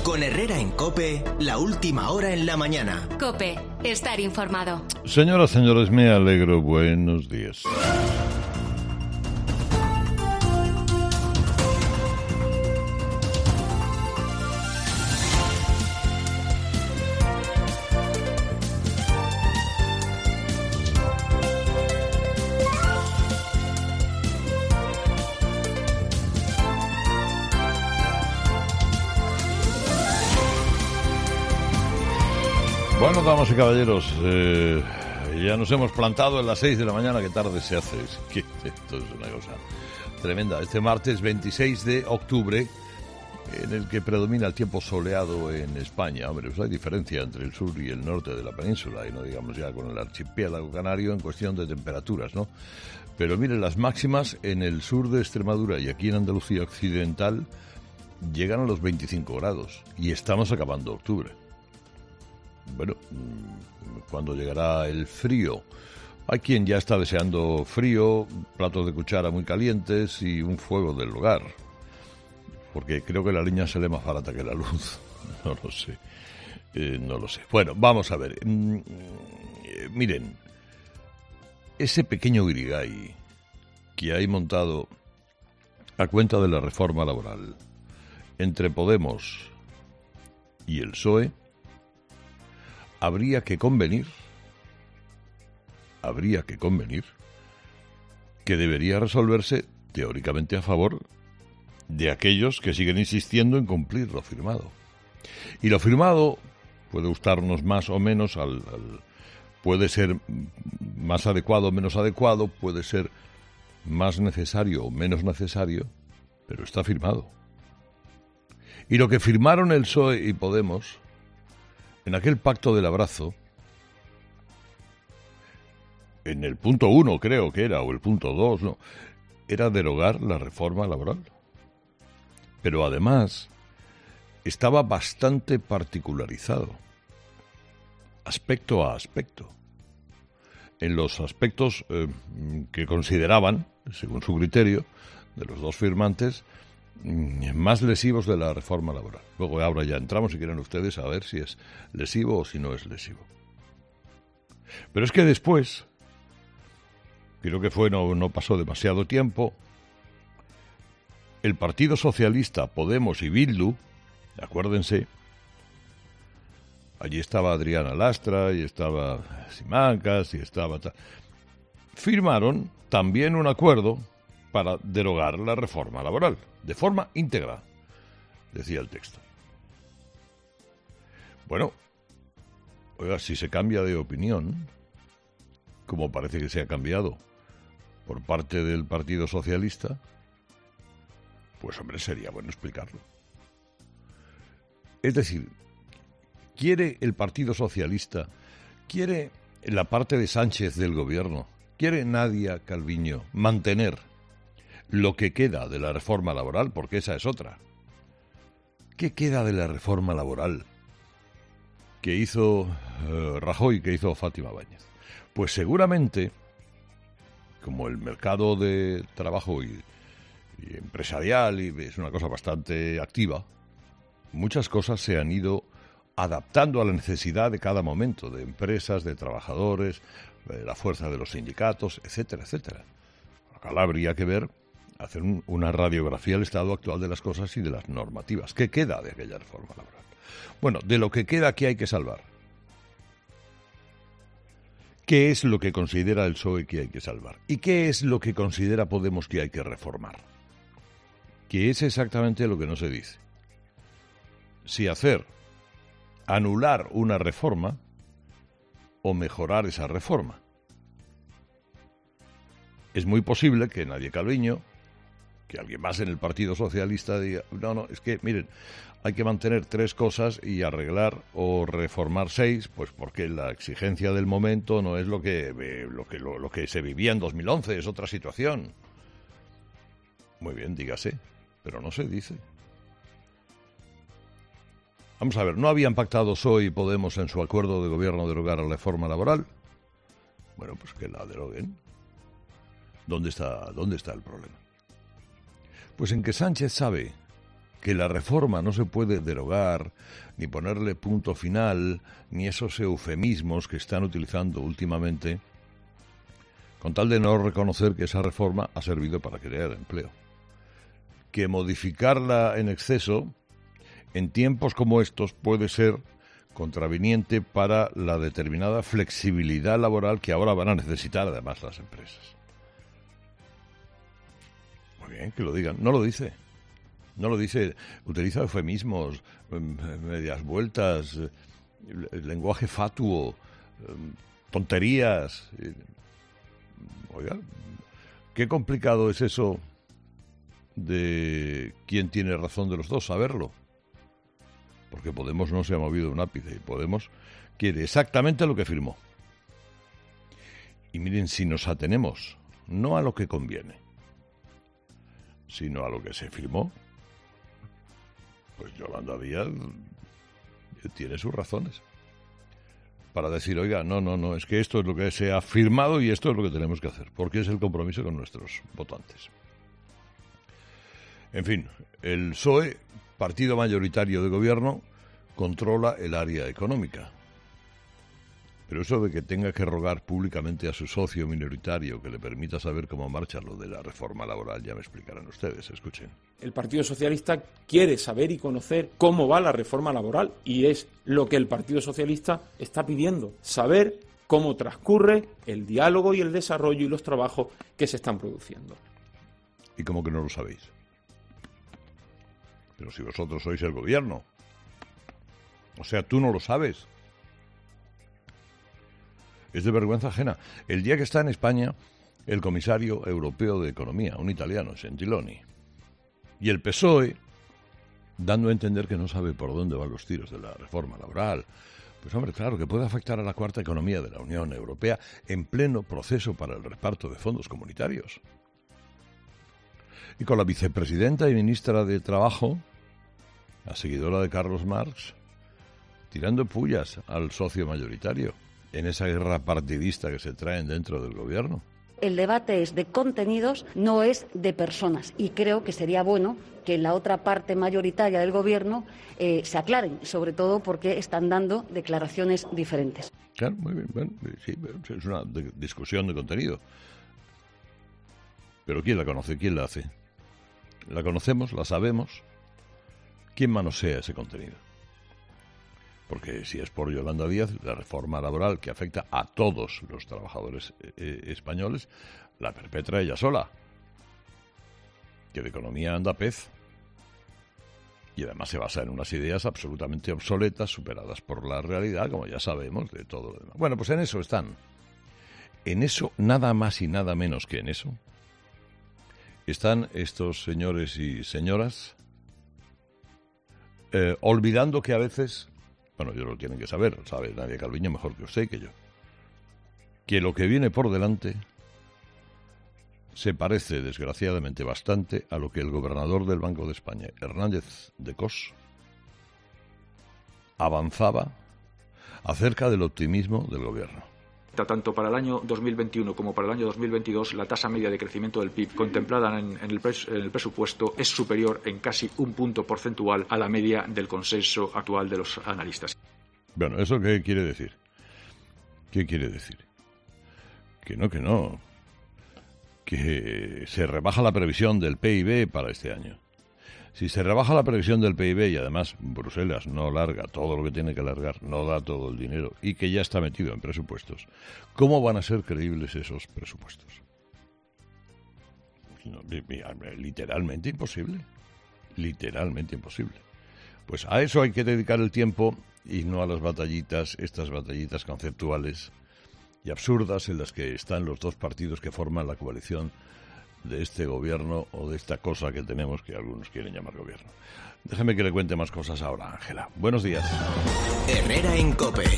Con Herrera en COPE, la última hora en la mañana. COPE, estar informado. Señoras, señores, me alegro. Buenos días. Bueno, damas y caballeros, ya nos hemos plantado en las 6 de la mañana, qué tarde se hace. Esto es una cosa tremenda. Este martes 26 de octubre, en el que predomina el tiempo soleado en España. Hombre, pues hay diferencia entre el sur y el norte de la península, y no digamos ya con el archipiélago canario en cuestión de temperaturas, ¿no? Pero miren, las máximas en el sur de Extremadura y aquí en Andalucía occidental llegan a los 25 grados, y estamos acabando octubre. Bueno, ¿cuándo llegará el frío? Hay quien ya está deseando frío, platos de cuchara muy calientes y un fuego del hogar. Porque creo que la leña sale más barata que la luz. No lo sé. No lo sé. Bueno, vamos a ver. Miren, ese pequeño guirigay que hay montado a cuenta de la reforma laboral entre Podemos y el PSOE, habría que convenir que debería resolverse teóricamente a favor de aquellos que siguen insistiendo en cumplir lo firmado. Y lo firmado puede gustarnos más o menos, puede ser más adecuado o menos adecuado, puede ser más necesario o menos necesario, pero está firmado. Y lo que firmaron el PSOE y Podemos en aquel pacto del abrazo, en el punto 1 creo que era, o el punto 2, no, era derogar la reforma laboral. Pero además estaba bastante particularizado, aspecto a aspecto. En los aspectos que consideraban, según su criterio, de los dos firmantes, más lesivos de la reforma laboral. Luego ahora ya entramos, si quieren ustedes, a ver si es lesivo o si no es lesivo. Pero es que después, creo que no pasó demasiado tiempo, el Partido Socialista, Podemos y Bildu, acuérdense, allí estaba Adriana Lastra y estaba Simancas y estaba... firmaron también un acuerdo para derogar la reforma laboral, de forma íntegra, decía el texto. Bueno, oiga, si se cambia de opinión, como parece que se ha cambiado por parte del Partido Socialista, pues hombre, sería bueno explicarlo. Es decir, ¿quiere el Partido Socialista, quiere la parte de Sánchez del gobierno, quiere Nadia Calviño mantener lo que queda de la reforma laboral? Porque esa es otra. ¿Qué queda de la reforma laboral que hizo Rajoy, que hizo Fátima Báñez? Pues seguramente, como el mercado de trabajo y empresarial es una cosa bastante activa, muchas cosas se han ido adaptando a la necesidad de cada momento, de empresas, de trabajadores, de la fuerza de los sindicatos, etcétera, etcétera. Acá habría que ver, hacer una radiografía del estado actual de las cosas y de las normativas. ¿Qué queda de aquella reforma laboral? Bueno, de lo que queda, ¿qué hay que salvar? ¿Qué es lo que considera el PSOE que hay que salvar? ¿Y qué es lo que considera Podemos que hay que reformar? Que es exactamente lo que no se dice. Si anular una reforma o mejorar esa reforma. Es muy posible que Nadia Calviño, que alguien más en el Partido Socialista diga, no, es que, miren, hay que mantener 3 cosas y arreglar o reformar 6, pues porque la exigencia del momento no es lo que se vivía en 2011, es otra situación. Muy bien, dígase, pero no se dice. Vamos a ver, ¿no habían pactado PSOE y Podemos en su acuerdo de gobierno derogar la reforma laboral? Bueno, pues que la deroguen. ¿Dónde está el problema? Pues en que Sánchez sabe que la reforma no se puede derogar, ni ponerle punto final, ni esos eufemismos que están utilizando últimamente, con tal de no reconocer que esa reforma ha servido para crear empleo. Que modificarla en exceso, en tiempos como estos, puede ser contraviniente para la determinada flexibilidad laboral que ahora van a necesitar además las empresas. Muy bien, que lo digan. No lo dice. No lo dice. Utiliza eufemismos, medias vueltas, lenguaje fatuo, tonterías. Oiga, qué complicado es eso de quién tiene razón de los dos, saberlo. Porque Podemos no se ha movido un ápice y Podemos quiere exactamente lo que firmó. Y miren, si nos atenemos no a lo que conviene, sino a lo que se firmó, pues Yolanda Díaz tiene sus razones para decir, oiga, no, es que esto es lo que se ha firmado y esto es lo que tenemos que hacer, porque es el compromiso con nuestros votantes. En fin, el PSOE, partido mayoritario de gobierno, controla el área económica. Pero eso de que tenga que rogar públicamente a su socio minoritario que le permita saber cómo marcha lo de la reforma laboral, ya me explicarán ustedes, escuchen. El Partido Socialista quiere saber y conocer cómo va la reforma laboral y es lo que el Partido Socialista está pidiendo, saber cómo transcurre el diálogo y el desarrollo y los trabajos que se están produciendo. ¿Y cómo que no lo sabéis? Pero si vosotros sois el gobierno. O sea, tú no lo sabes. Es de vergüenza ajena. El día que está en España el comisario europeo de Economía, un italiano, Gentiloni, y el PSOE, dando a entender que no sabe por dónde van los tiros de la reforma laboral, pues hombre, claro, que puede afectar a la cuarta economía de la Unión Europea en pleno proceso para el reparto de fondos comunitarios. Y con la vicepresidenta y ministra de Trabajo, la seguidora de Carlos Marx, tirando pullas al socio mayoritario en esa guerra partidista que se traen dentro del gobierno. El debate es de contenidos, no es de personas. Y creo que sería bueno que en la otra parte mayoritaria del gobierno se aclaren, sobre todo porque están dando declaraciones diferentes. Claro, muy bien. Bueno, sí, es una discusión de contenido. Pero ¿quién la conoce? ¿Quién la hace? ¿La conocemos? ¿La sabemos? ¿Quién manosea ese contenido? Porque si es por Yolanda Díaz, la reforma laboral que afecta a todos los trabajadores españoles, la perpetra ella sola. Que de economía anda pez. Y además se basa en unas ideas absolutamente obsoletas, superadas por la realidad, como ya sabemos, de todo lo demás. Bueno, pues en eso están. En eso, nada más y nada menos que en eso, están estos señores y señoras olvidando que a veces... Bueno, ellos lo tienen que saber, sabe Nadia Calviño mejor que usted y que yo. Que lo que viene por delante se parece, desgraciadamente, bastante a lo que el gobernador del Banco de España, Hernández de Cos, avanzaba acerca del optimismo del gobierno. Tanto para el año 2021 como para el año 2022, la tasa media de crecimiento del PIB contemplada en el presupuesto es superior en casi un punto porcentual a la media del consenso actual de los analistas. Bueno, ¿eso qué quiere decir? ¿Qué quiere decir? Que no. Que se rebaja la previsión del PIB para este año. Si se rebaja la previsión del PIB y además Bruselas no larga todo lo que tiene que largar, no da todo el dinero y que ya está metido en presupuestos, ¿cómo van a ser creíbles esos presupuestos? No, literalmente imposible. Literalmente imposible. Pues a eso hay que dedicar el tiempo y no a las batallitas, estas batallitas conceptuales y absurdas en las que están los dos partidos que forman la coalición de este gobierno o de esta cosa que tenemos que algunos quieren llamar gobierno. Déjeme que le cuente más cosas ahora, Ángela. Buenos días. Herrera en COPE.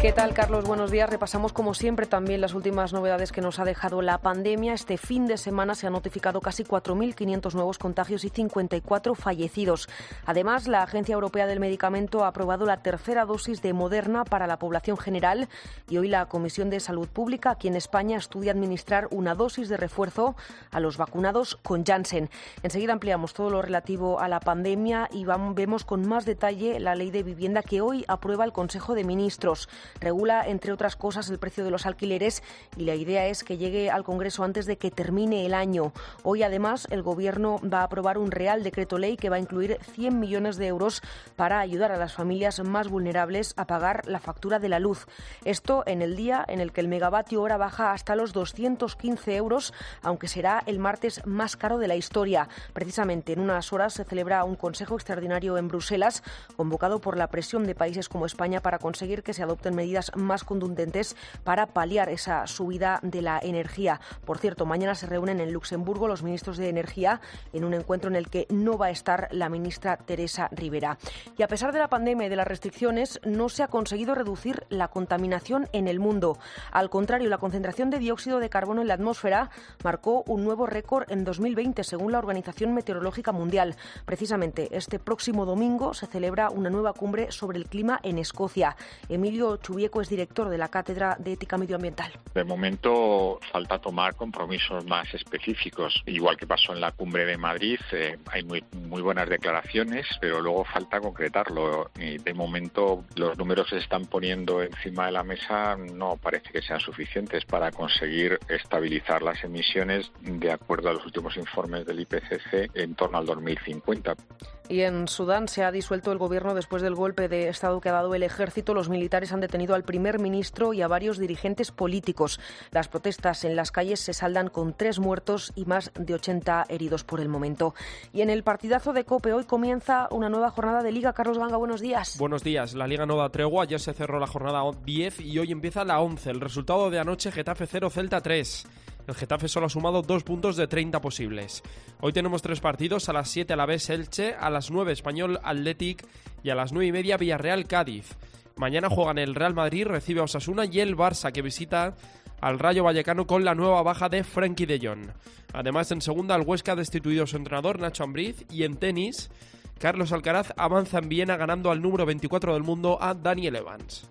¿Qué tal, Carlos? Buenos días. Repasamos, como siempre, también las últimas novedades que nos ha dejado la pandemia. Este fin de semana se han notificado casi 4.500 nuevos contagios y 54 fallecidos. Además, la Agencia Europea del Medicamento ha aprobado la tercera dosis de Moderna para la población general y hoy la Comisión de Salud Pública aquí en España estudia administrar una dosis de refuerzo a los vacunados con Janssen. Enseguida ampliamos todo lo relativo a la pandemia y vemos con más detalle la ley de vivienda que hoy aprueba el Consejo de Ministros. Regula, entre otras cosas, el precio de los alquileres y la idea es que llegue al Congreso antes de que termine el año. Hoy, además, el Gobierno va a aprobar un Real Decreto Ley que va a incluir 100 millones de euros para ayudar a las familias más vulnerables a pagar la factura de la luz. Esto en el día en el que el megavatio hora baja hasta los 215 euros, aunque será el martes más caro de la historia. Precisamente en unas horas se celebra un Consejo Extraordinario en Bruselas, convocado por la presión de países como España para conseguir que se adopten medidas más contundentes para paliar esa subida de la energía. Por cierto, mañana se reúnen en Luxemburgo los ministros de Energía en un encuentro en el que no va a estar la ministra Teresa Rivera. Y a pesar de la pandemia y de las restricciones, no se ha conseguido reducir la contaminación en el mundo. Al contrario, la concentración de dióxido de carbono en la atmósfera marcó un nuevo récord en 2020, según la Organización Meteorológica Mundial. Precisamente este próximo domingo se celebra una nueva cumbre sobre el clima en Escocia. Emilio Chubieco es director de la Cátedra de Ética Medioambiental. De momento falta tomar compromisos más específicos. Igual que pasó en la cumbre de Madrid, hay muy buenas declaraciones, pero luego falta concretarlo. Y de momento los números que se están poniendo encima de la mesa no parece que sean suficientes para conseguir estabilizar las emisiones de acuerdo a los últimos informes del IPCC en torno al 2050. Y en Sudán se ha disuelto el gobierno después del golpe de Estado que ha dado el ejército. Los militares han detenido al primer ministro y a varios dirigentes políticos. Las protestas en las calles se saldan con 3 muertos y más de 80 heridos por el momento. Y en el partidazo de COPE hoy comienza una nueva jornada de Liga. Carlos Ganga, buenos días. Buenos días. La Liga no da tregua. Ayer se cerró la jornada 10 y hoy empieza la 11. El resultado de anoche: Getafe 0, Celta 3. El Getafe solo ha sumado 2 puntos de 30 posibles. Hoy tenemos 3 partidos: a las 7 Alavés Elche, a las 9 Español Athletic y a las 9:30 Villarreal Cádiz. Mañana juegan el Real Madrid, recibe a Osasuna, y el Barça, que visita al Rayo Vallecano con la nueva baja de Frenkie de Jong. Además, en segunda, el Huesca ha destituido a su entrenador Nacho Ambriz, y en tenis, Carlos Alcaraz avanza en Viena ganando al número 24 del mundo, a Daniel Evans.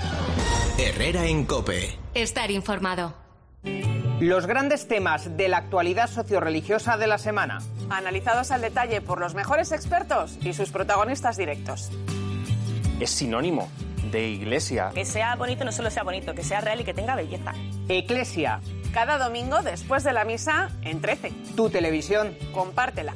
Herrera en COPE. Estar informado. Los grandes temas de la actualidad sociorreligiosa de la semana. Analizados al detalle por los mejores expertos y sus protagonistas directos. Es sinónimo de iglesia. Que sea bonito, no solo sea bonito, que sea real y que tenga belleza. Eclesia. Cada domingo después de la misa en 13. Tu televisión. Compártela.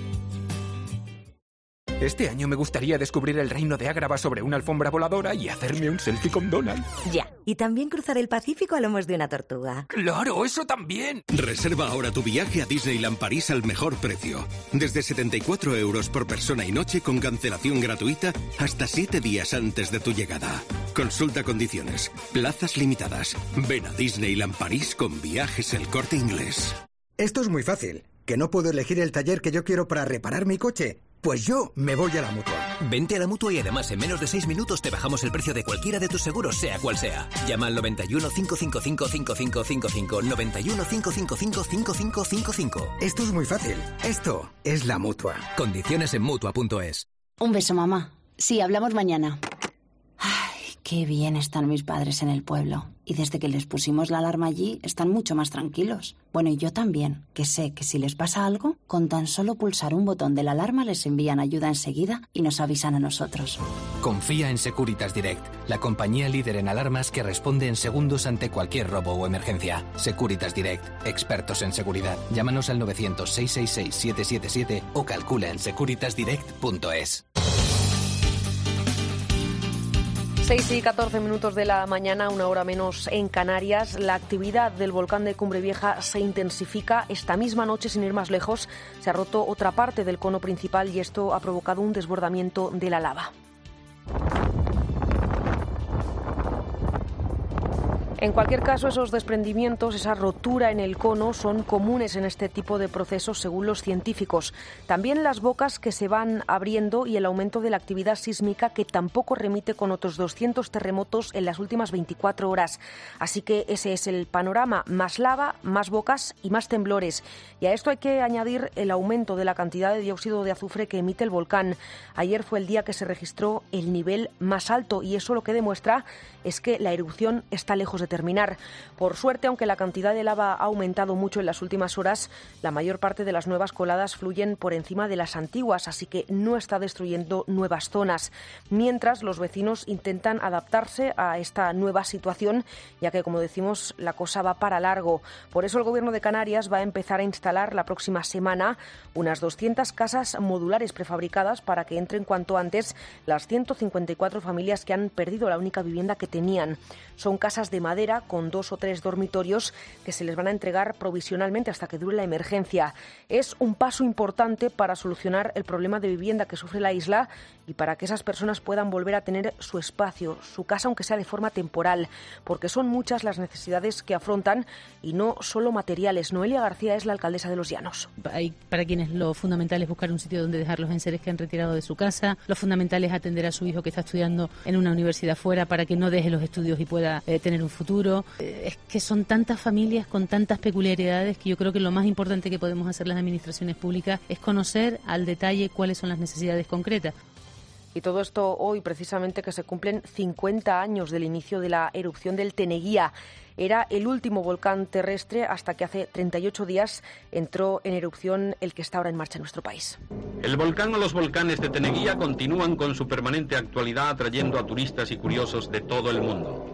Este año me gustaría descubrir el reino de Ágrava sobre una alfombra voladora y hacerme un selfie con Donald. Ya, y también cruzar el Pacífico a lomos de una tortuga. ¡Claro, eso también! Reserva ahora tu viaje a Disneyland París al mejor precio. Desde 74 € por persona y noche con cancelación gratuita hasta 7 días antes de tu llegada. Consulta condiciones. Plazas limitadas. Ven a Disneyland París con Viajes El Corte Inglés. Esto es muy fácil. ¿Que no puedo elegir el taller que yo quiero para reparar mi coche? Pues yo me voy a la Mutua. Vente a la Mutua y además en menos de 6 minutos te bajamos el precio de cualquiera de tus seguros, sea cual sea. Llama al 91 555 5555. 91 555 5555. Esto es muy fácil. Esto es la Mutua. Condiciones en Mutua.es. Un beso, mamá. Sí, hablamos mañana. Ay, qué bien están mis padres en el pueblo. Y desde que les pusimos la alarma allí, están mucho más tranquilos. Bueno, y yo también, que sé que si les pasa algo, con tan solo pulsar un botón de la alarma les envían ayuda enseguida y nos avisan a nosotros. Confía en Securitas Direct, la compañía líder en alarmas que responde en segundos ante cualquier robo o emergencia. Securitas Direct, expertos en seguridad. Llámanos al 900-666-777 o calcula en securitasdirect.es. 6 y 14 minutos de la mañana, una hora menos en Canarias. La actividad del volcán de Cumbre Vieja se intensifica. Esta misma noche, sin ir más lejos, se ha roto otra parte del cono principal y esto ha provocado un desbordamiento de la lava. En cualquier caso, esos desprendimientos, esa rotura en el cono, son comunes en este tipo de procesos según los científicos. También las bocas que se van abriendo y el aumento de la actividad sísmica, que tampoco remite con otros 200 terremotos en las últimas 24 horas. Así que ese es el panorama: más lava, más bocas y más temblores. Y a esto hay que añadir el aumento de la cantidad de dióxido de azufre que emite el volcán. Ayer fue el día que se registró el nivel más alto y eso lo que demuestra es que la erupción está lejos de terminar. Por suerte, aunque la cantidad de lava ha aumentado mucho en las últimas horas, la mayor parte de las nuevas coladas fluyen por encima de las antiguas, así que no está destruyendo nuevas zonas. Mientras, los vecinos intentan adaptarse a esta nueva situación, ya que, como decimos, la cosa va para largo. Por eso el Gobierno de Canarias va a empezar a instalar la próxima semana unas 200 casas modulares prefabricadas para que entren cuanto antes las 154 familias que han perdido la única vivienda que tenían. Son casas de madera con 2 o 3 dormitorios que se les van a entregar provisionalmente hasta que dure la emergencia. Es un paso importante para solucionar el problema de vivienda que sufre la isla y para que esas personas puedan volver a tener su espacio, su casa, aunque sea de forma temporal, porque son muchas las necesidades que afrontan y no solo materiales. Noelia García es la alcaldesa de Los Llanos. Para quienes lo fundamental es buscar un sitio donde dejar los enseres que han retirado de su casa, lo fundamental es atender a su hijo que está estudiando en una universidad fuera para que no deje los estudios y pueda tener un futuro. Es que son tantas familias con tantas peculiaridades que yo creo que lo más importante que podemos hacer las administraciones públicas es conocer al detalle cuáles son las necesidades concretas. Y todo esto hoy, precisamente, que se cumplen 50 años del inicio de la erupción del Teneguía. Era el último volcán terrestre hasta que hace 38 días entró en erupción el que está ahora en marcha en nuestro país. El volcán o los volcanes de Teneguía continúan con su permanente actualidad, atrayendo a turistas y curiosos de todo el mundo.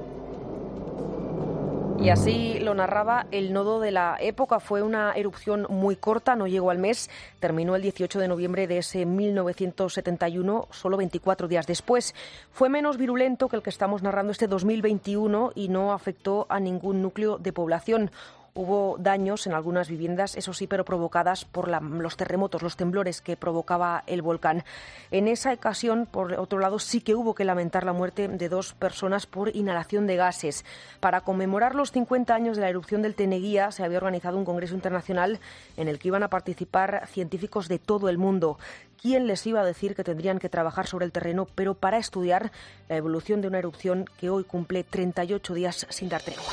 Y así lo narraba el nodo de la época. Fue una erupción muy corta, no llegó al mes, terminó el 18 de noviembre de ese 1971, solo 24 días después. Fue menos virulento que el que estamos narrando este 2021 y no afectó a ningún núcleo de población. Hubo daños en algunas viviendas, eso sí, pero provocadas por los terremotos, los temblores que provocaba el volcán. En esa ocasión, por otro lado, sí que hubo que lamentar la muerte de 2 personas por inhalación de gases. Para conmemorar los 50 años de la erupción del Teneguía, se había organizado un congreso internacional en el que iban a participar científicos de todo el mundo. ¿Quién les iba a decir que tendrían que trabajar sobre el terreno, pero para estudiar la evolución de una erupción que hoy cumple 38 días sin dar tregua?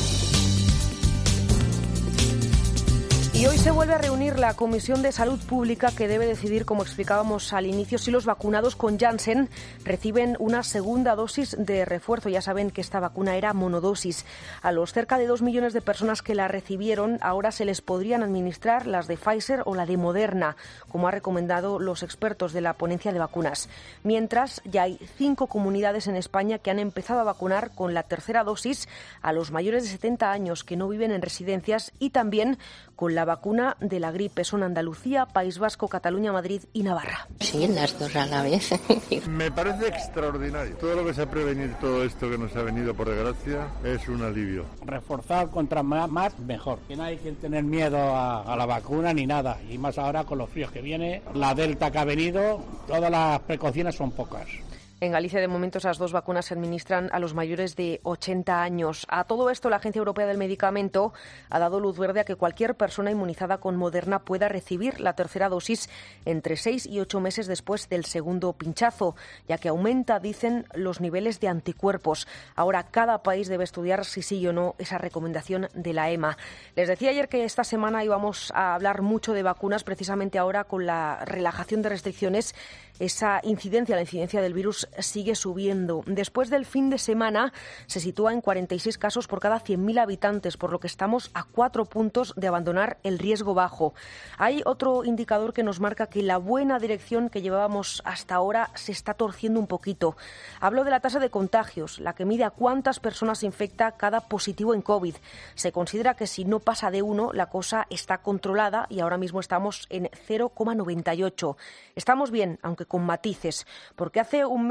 Y hoy se vuelve a reunir la Comisión de Salud Pública, que debe decidir, como explicábamos al inicio, si los vacunados con Janssen reciben una segunda dosis de refuerzo. Ya saben que esta vacuna era monodosis. A los cerca de 2 millones de personas que la recibieron, ahora se les podrían administrar las de Pfizer o la de Moderna, como han recomendado los expertos de la ponencia de vacunas. Mientras, ya hay 5 comunidades en España que han empezado a vacunar con la tercera dosis a los mayores de 70 años que no viven en residencias y también con la vacuna de la gripe. Son Andalucía, País Vasco, Cataluña, Madrid y Navarra. Sí, las dos a la vez. Me parece extraordinario. Todo lo que sea prevenir todo esto que nos ha venido, por desgracia, es un alivio. Reforzar contra más, mejor. Que no hay que tener miedo a la vacuna ni nada. Y más ahora con los fríos que viene, la Delta que ha venido, todas las precauciones son pocas. En Galicia, de momento, esas 2 vacunas se administran a los mayores de 80 años. A todo esto, la Agencia Europea del Medicamento ha dado luz verde a que cualquier persona inmunizada con Moderna pueda recibir la tercera dosis entre 6 y 8 meses después del segundo pinchazo, ya que aumenta, dicen, los niveles de anticuerpos. Ahora, cada país debe estudiar si sí o no esa recomendación de la EMA. Les decía ayer que esta semana íbamos a hablar mucho de vacunas, precisamente ahora con la relajación de restricciones. La incidencia del virus sigue subiendo. Después del fin de semana se sitúa en 46 casos por cada 100.000 habitantes, por lo que estamos a 4 puntos de abandonar el riesgo bajo. Hay otro indicador que nos marca que la buena dirección que llevábamos hasta ahora se está torciendo un poquito. Hablo de la tasa de contagios, la que mide a cuántas personas infecta cada positivo en COVID. Se considera que si no pasa de 1, la cosa está controlada y ahora mismo estamos en 0,98. Estamos bien, aunque con matices, porque hace un mes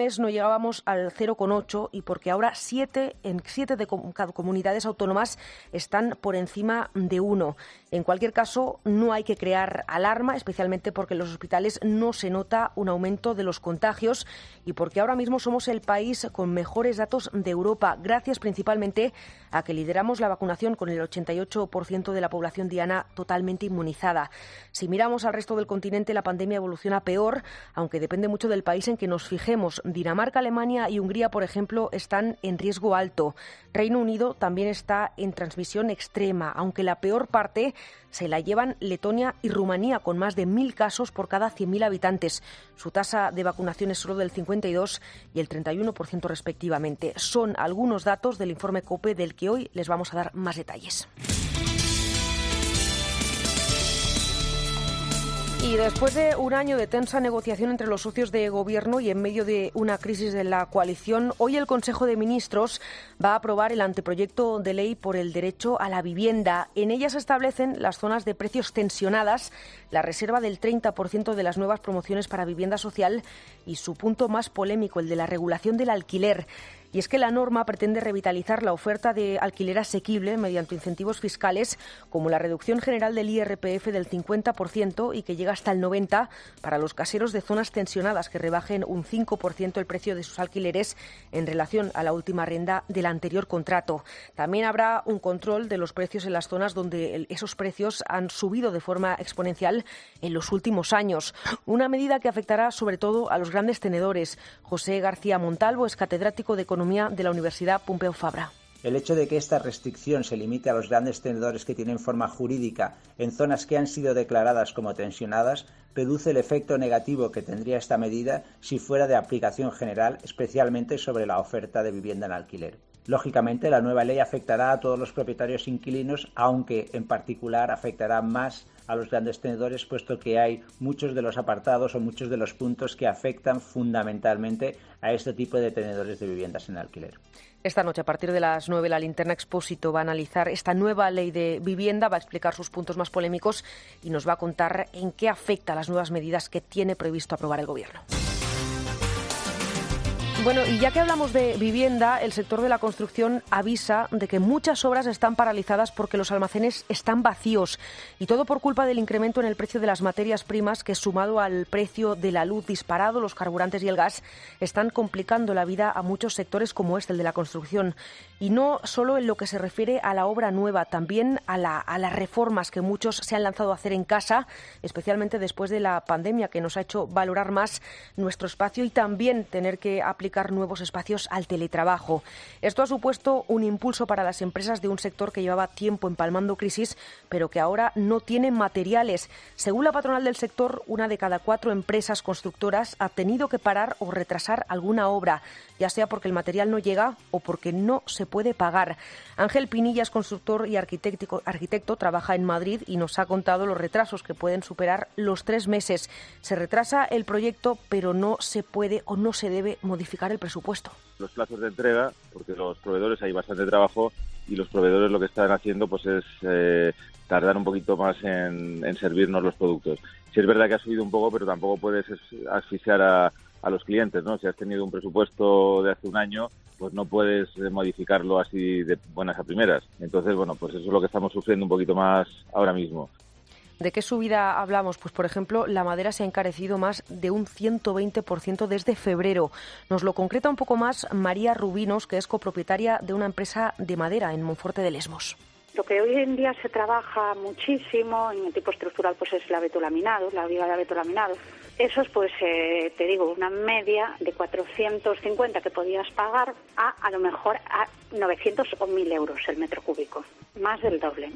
mes no llegábamos al 0,8 y porque ahora 7 de comunidades autónomas están por encima de 1. En cualquier caso, no hay que crear alarma, especialmente porque en los hospitales no se nota un aumento de los contagios y porque ahora mismo somos el país con mejores datos de Europa, gracias principalmente a que lideramos la vacunación con el 88% de la población diana totalmente inmunizada. Si miramos al resto del continente, la pandemia evoluciona peor, aunque depende mucho del país en que nos fijemos. Dinamarca, Alemania y Hungría, por ejemplo, están en riesgo alto. Reino Unido también está en transmisión extrema, aunque la peor parte se la llevan Letonia y Rumanía, con más de 1.000 casos por cada 100.000 habitantes. Su tasa de vacunación es solo del 52% y el 31% respectivamente. Son algunos datos del informe COPE del que hoy les vamos a dar más detalles. Y después de un año de tensa negociación entre los socios de gobierno y en medio de una crisis de la coalición, hoy el Consejo de Ministros va a aprobar el anteproyecto de ley por el derecho a la vivienda. En ella se establecen las zonas de precios tensionadas, la reserva del 30% de las nuevas promociones para vivienda social y su punto más polémico, el de la regulación del alquiler. Y es que la norma pretende revitalizar la oferta de alquiler asequible mediante incentivos fiscales como la reducción general del IRPF del 50% y que llega hasta el 90% para los caseros de zonas tensionadas que rebajen un 5% el precio de sus alquileres en relación a la última arrenda del anterior contrato. También habrá un control de los precios en las zonas donde esos precios han subido de forma exponencial en los últimos años. Una medida que afectará sobre todo a los grandes tenedores. José García Montalvo es catedrático de Economía de la Universidad Pompeu Fabra. El hecho de que esta restricción se limite a los grandes tenedores que tienen forma jurídica en zonas que han sido declaradas como tensionadas reduce el efecto negativo que tendría esta medida si fuera de aplicación general, especialmente sobre la oferta de vivienda en alquiler. Lógicamente, la nueva ley afectará a todos los propietarios inquilinos, aunque en particular afectará más a los grandes tenedores, puesto que hay muchos de los apartados o muchos de los puntos que afectan fundamentalmente a este tipo de tenedores de viviendas en alquiler. Esta noche, a partir de las 9, la Linterna Expósito va a analizar esta nueva ley de vivienda, va a explicar sus puntos más polémicos y nos va a contar en qué afecta las nuevas medidas que tiene previsto aprobar el Gobierno. Bueno, y ya que hablamos de vivienda, el sector de la construcción avisa de que muchas obras están paralizadas porque los almacenes están vacíos y todo por culpa del incremento en el precio de las materias primas que, sumado al precio de la luz disparado, los carburantes y el gas, están complicando la vida a muchos sectores como este, el de la construcción. Y no solo en lo que se refiere a la obra nueva, también a las reformas que muchos se han lanzado a hacer en casa, especialmente después de la pandemia, que nos ha hecho valorar más nuestro espacio y también tener que aplicar nuevos espacios al teletrabajo. Esto ha supuesto un impulso para las empresas de un sector que llevaba tiempo empalmando crisis, pero que ahora no tiene materiales. Según la patronal del sector, 1 de cada 4 empresas constructoras ha tenido que parar o retrasar alguna obra, ya sea porque el material no llega o porque no se puede pagar. Ángel Pinilla es constructor y arquitecto, trabaja en Madrid y nos ha contado los retrasos que pueden superar los 3 meses. Se retrasa el proyecto, pero no se puede o no se debe modificar el presupuesto. Los plazos de entrega, porque los proveedores hay bastante trabajo y los proveedores lo que están haciendo pues es tardar un poquito más en servirnos los productos. Sí es verdad que ha subido un poco, pero tampoco puedes asfixiar a los clientes, ¿no? Si has tenido un presupuesto de hace un año, pues no puedes modificarlo así de buenas a primeras. Entonces, bueno, pues eso es lo que estamos sufriendo un poquito más ahora mismo. ¿De qué subida hablamos? Pues, por ejemplo, la madera se ha encarecido más de un 120% desde febrero. Nos lo concreta un poco más María Rubinos, que es copropietaria de una empresa de madera en Monforte de Lesmos. Lo que hoy en día se trabaja muchísimo en el tipo estructural pues es el abetolaminado, la viga de abetolaminado. Esos, pues, te digo, una media de 450 que podías pagar a lo mejor a 900 o 1.000 euros el metro cúbico, más del doble.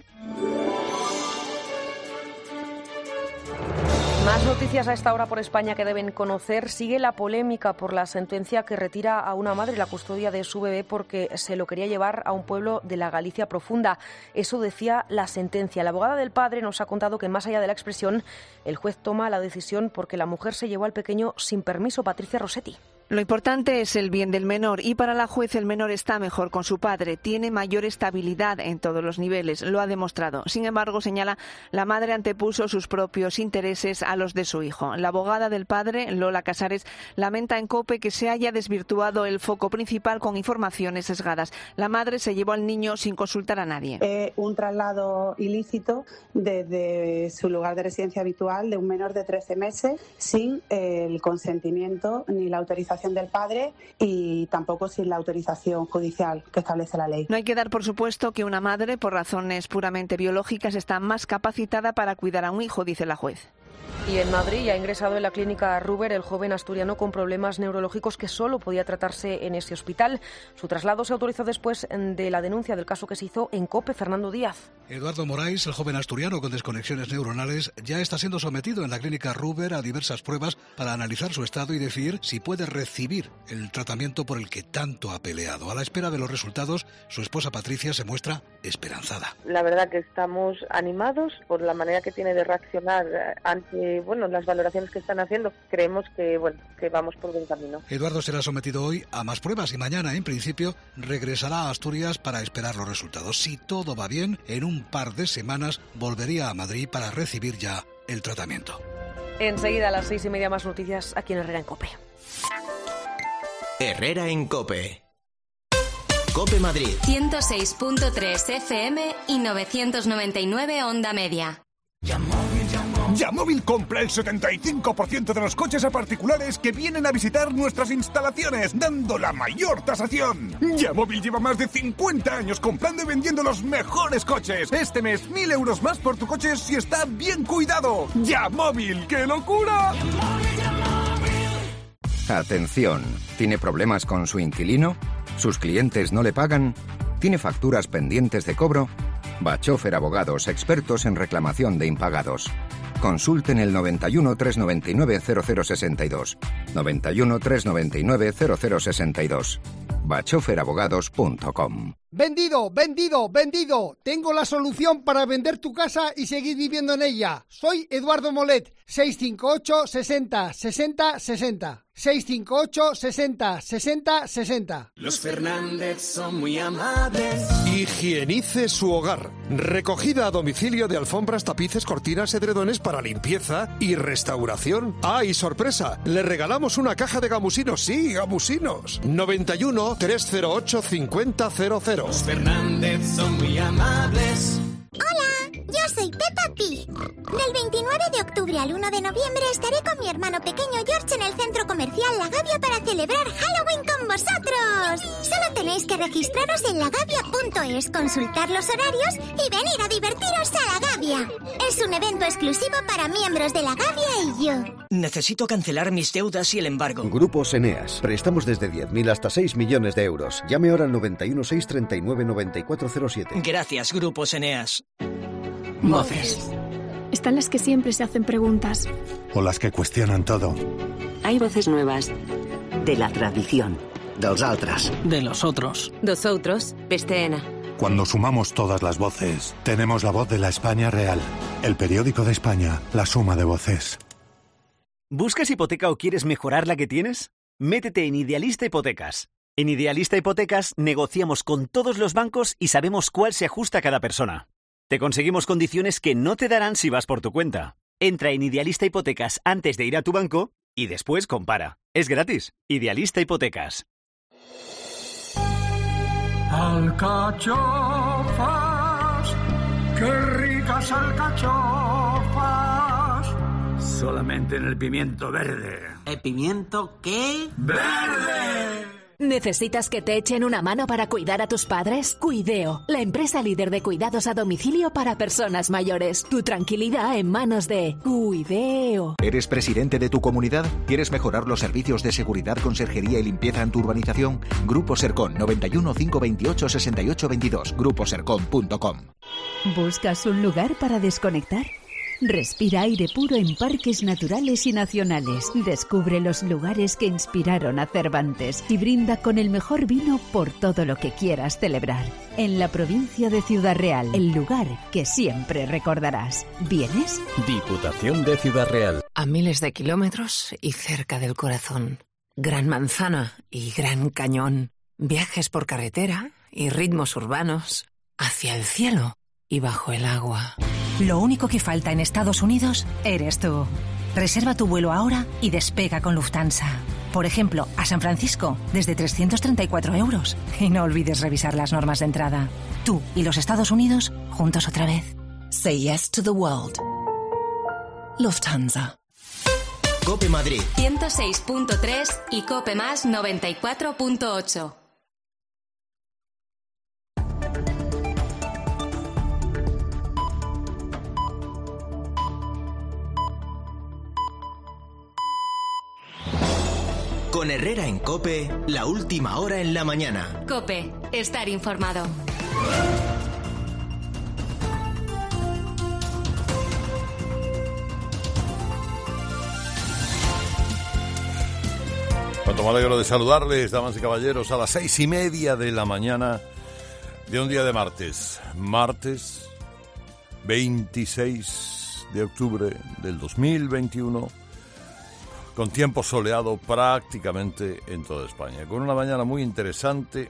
Más noticias a esta hora por España que deben conocer. Sigue la polémica por la sentencia que retira a una madre la custodia de su bebé porque se lo quería llevar a un pueblo de la Galicia profunda. Eso decía la sentencia. La abogada del padre nos ha contado que, más allá de la expresión, el juez toma la decisión porque la mujer se llevó al pequeño sin permiso. Patricia Rossetti. Lo importante es el bien del menor y para la juez el menor está mejor con su padre, tiene mayor estabilidad en todos los niveles, lo ha demostrado. Sin embargo, señala, la madre antepuso sus propios intereses a los de su hijo. La abogada del padre, Lola Casares, lamenta en COPE que se haya desvirtuado el foco principal con informaciones sesgadas. La madre se llevó al niño sin consultar a nadie. Un traslado ilícito desde su lugar de residencia habitual de un menor de 13 meses sin el consentimiento ni la autorización del padre y tampoco sin la autorización judicial que establece la ley. No hay que dar por supuesto que una madre, por razones puramente biológicas, está más capacitada para cuidar a un hijo, dice la juez. Y en Madrid ha ingresado en la clínica Ruber el joven asturiano con problemas neurológicos que solo podía tratarse en ese hospital. Su traslado se autorizó después de la denuncia del caso que se hizo en COPE. Fernando Díaz. Eduardo Moraes, el joven asturiano con desconexiones neuronales, ya está siendo sometido en la clínica Ruber a diversas pruebas para analizar su estado y decidir si puede recibir el tratamiento por el que tanto ha peleado. A la espera de los resultados, su esposa Patricia se muestra esperanzada. La verdad que estamos animados por la manera que tiene de reaccionar ante las valoraciones que están haciendo. Creemos que vamos por buen camino. Eduardo será sometido hoy a más pruebas y mañana, en principio, regresará a Asturias para esperar los resultados. Si todo va bien, en un par de semanas volvería a Madrid para recibir ya el tratamiento. Enseguida a las 6:30 más noticias aquí en Herrera en COPE. Herrera en COPE. COPE Madrid. 106.3 FM y 999 onda media. Yamóvil compra el 75% de los coches a particulares que vienen a visitar nuestras instalaciones, dando la mayor tasación. Yamóvil lleva más de 50 años comprando y vendiendo los mejores coches. Este mes, 1.000 euros más por tu coche si está bien cuidado. Yamóvil, ¡qué locura! Atención, ¿tiene problemas con su inquilino? ¿Sus clientes no le pagan? ¿Tiene facturas pendientes de cobro? Bachofer Abogados, expertos en reclamación de impagados. Consulten el 91 399 0062. 91 399 0062. bachoferabogados.com. ¡Vendido, vendido, vendido! Tengo la solución para vender tu casa y seguir viviendo en ella. Soy Eduardo Molet, 658 60 60 60. 658 60 60 60. Los Fernández son muy amables. Higienice su hogar. Recogida a domicilio de alfombras, tapices, cortinas, edredones para limpieza y restauración. ¡Ah, y sorpresa! Le regalamos una caja de gamusinos. Sí, gamusinos. 91 308 5000. Los Fernández son muy amables. Hola, yo soy Peppa Pig. Del 29 de octubre al 1 de noviembre estaré con mi hermano pequeño George en el centro comercial La Gavia para celebrar Halloween con vosotros. Solo tenéis que registraros en lagavia.es, consultar los horarios y venir a divertiros a La Gavia. Es un evento exclusivo para miembros de La Gavia y yo. Necesito cancelar mis deudas y el embargo. Grupos Eneas. Prestamos desde 10.000 hasta 6 millones de euros. Llame ahora al 91 639 9407. Gracias, Grupos Eneas. Voces. Están las que siempre se hacen preguntas. O las que cuestionan todo. Hay voces nuevas. De la tradición. Dels altres. De los otros. Dos outros, Pesteena. Cuando sumamos todas las voces, tenemos la voz de la España real. El periódico de España, la suma de voces. ¿Buscas hipoteca o quieres mejorar la que tienes? Métete en Idealista Hipotecas. En Idealista Hipotecas negociamos con todos los bancos y sabemos cuál se ajusta a cada persona. Te conseguimos condiciones que no te darán si vas por tu cuenta. Entra en Idealista Hipotecas antes de ir a tu banco y después compara. Es gratis. Idealista Hipotecas. Alcachofas, qué ricas alcachofas. Solamente en el pimiento verde. ¿El pimiento qué? ¡Verde! ¿Necesitas que te echen una mano para cuidar a tus padres? Cuideo, la empresa líder de cuidados a domicilio para personas mayores. Tu tranquilidad en manos de Cuideo. ¿Eres presidente de tu comunidad? ¿Quieres mejorar los servicios de seguridad, conserjería y limpieza en tu urbanización? Grupo Sercon, 91 528 68 22. gruposercon.com. ¿Buscas un lugar para desconectar? Respira aire puro en parques naturales y nacionales. Descubre los lugares que inspiraron a Cervantes y brinda con el mejor vino por todo lo que quieras celebrar. En la provincia de Ciudad Real, el lugar que siempre recordarás. ¿Vienes? Diputación de Ciudad Real. A miles de kilómetros y cerca del corazón. Gran Manzana y Gran Cañón. Viajes por carretera y ritmos urbanos. Hacia el cielo y bajo el agua. Lo único que falta en Estados Unidos eres tú. Reserva tu vuelo ahora y despega con Lufthansa. Por ejemplo, a San Francisco, desde 334 €. Y no olvides revisar las normas de entrada. Tú y los Estados Unidos, juntos otra vez. Say yes to the world. Lufthansa. COPE Madrid 106.3 y COPE Más 94.8. Con Herrera en COPE, la última hora en la mañana. COPE, estar informado. Cuanto me alegro de saludarles, damas y caballeros, a las 6:30 de la mañana de un día de martes. Martes 26 de octubre del 2021, con tiempo soleado prácticamente en toda España. Con una mañana muy interesante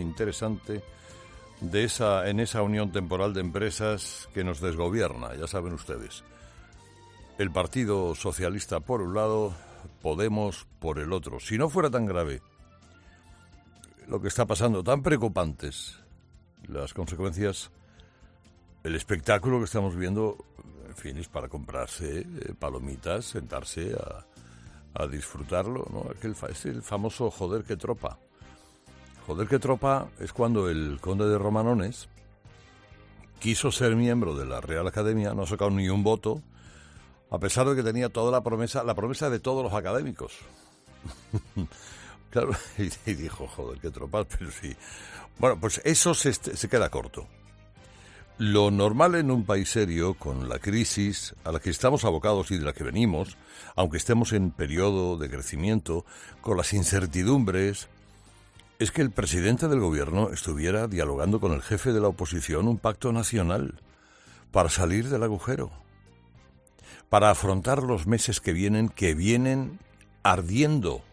en esa unión temporal de empresas que nos desgobierna, ya saben ustedes. El Partido Socialista por un lado, Podemos por el otro. Si no fuera tan grave lo que está pasando, tan preocupantes las consecuencias, el espectáculo que estamos viendo, en fin, es para comprarse palomitas, sentarse a disfrutarlo, ¿no? Es el famoso joder que tropa. Joder que tropa es cuando el conde de Romanones quiso ser miembro de la Real Academia, no ha sacado ni un voto, a pesar de que tenía toda la promesa de todos los académicos. Claro, y dijo, joder, qué tropas, pero sí. Bueno, pues eso se queda corto. Lo normal en un país serio, con la crisis a la que estamos abocados y de la que venimos, aunque estemos en periodo de crecimiento, con las incertidumbres, es que el presidente del gobierno estuviera dialogando con el jefe de la oposición un pacto nacional para salir del agujero, para afrontar los meses que vienen ardiendo,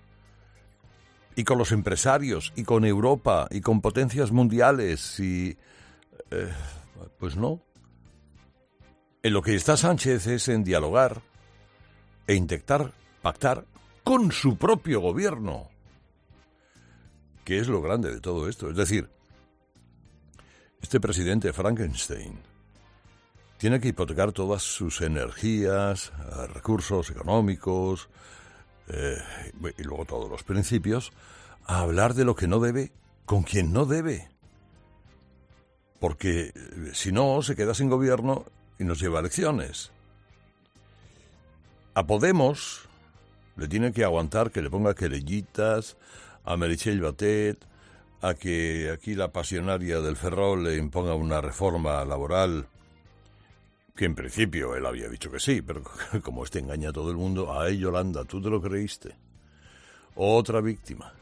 y con los empresarios, y con Europa, y con potencias mundiales, y... pues no. En lo que está Sánchez es en dialogar e intentar pactar con su propio gobierno, que es lo grande de todo esto. Es decir, este presidente Frankenstein tiene que hipotecar todas sus energías, recursos económicos, y luego todos los principios, a hablar de lo que no debe con quien no debe. Porque si no, se queda sin gobierno y nos lleva a elecciones. A Podemos le tiene que aguantar que le ponga querellitas a Meritxell Batet, a que aquí la pasionaria del Ferrol le imponga una reforma laboral, que en principio él había dicho que sí, pero como engaña a todo el mundo, ay, Yolanda, ¿tú te lo creíste? Otra víctima.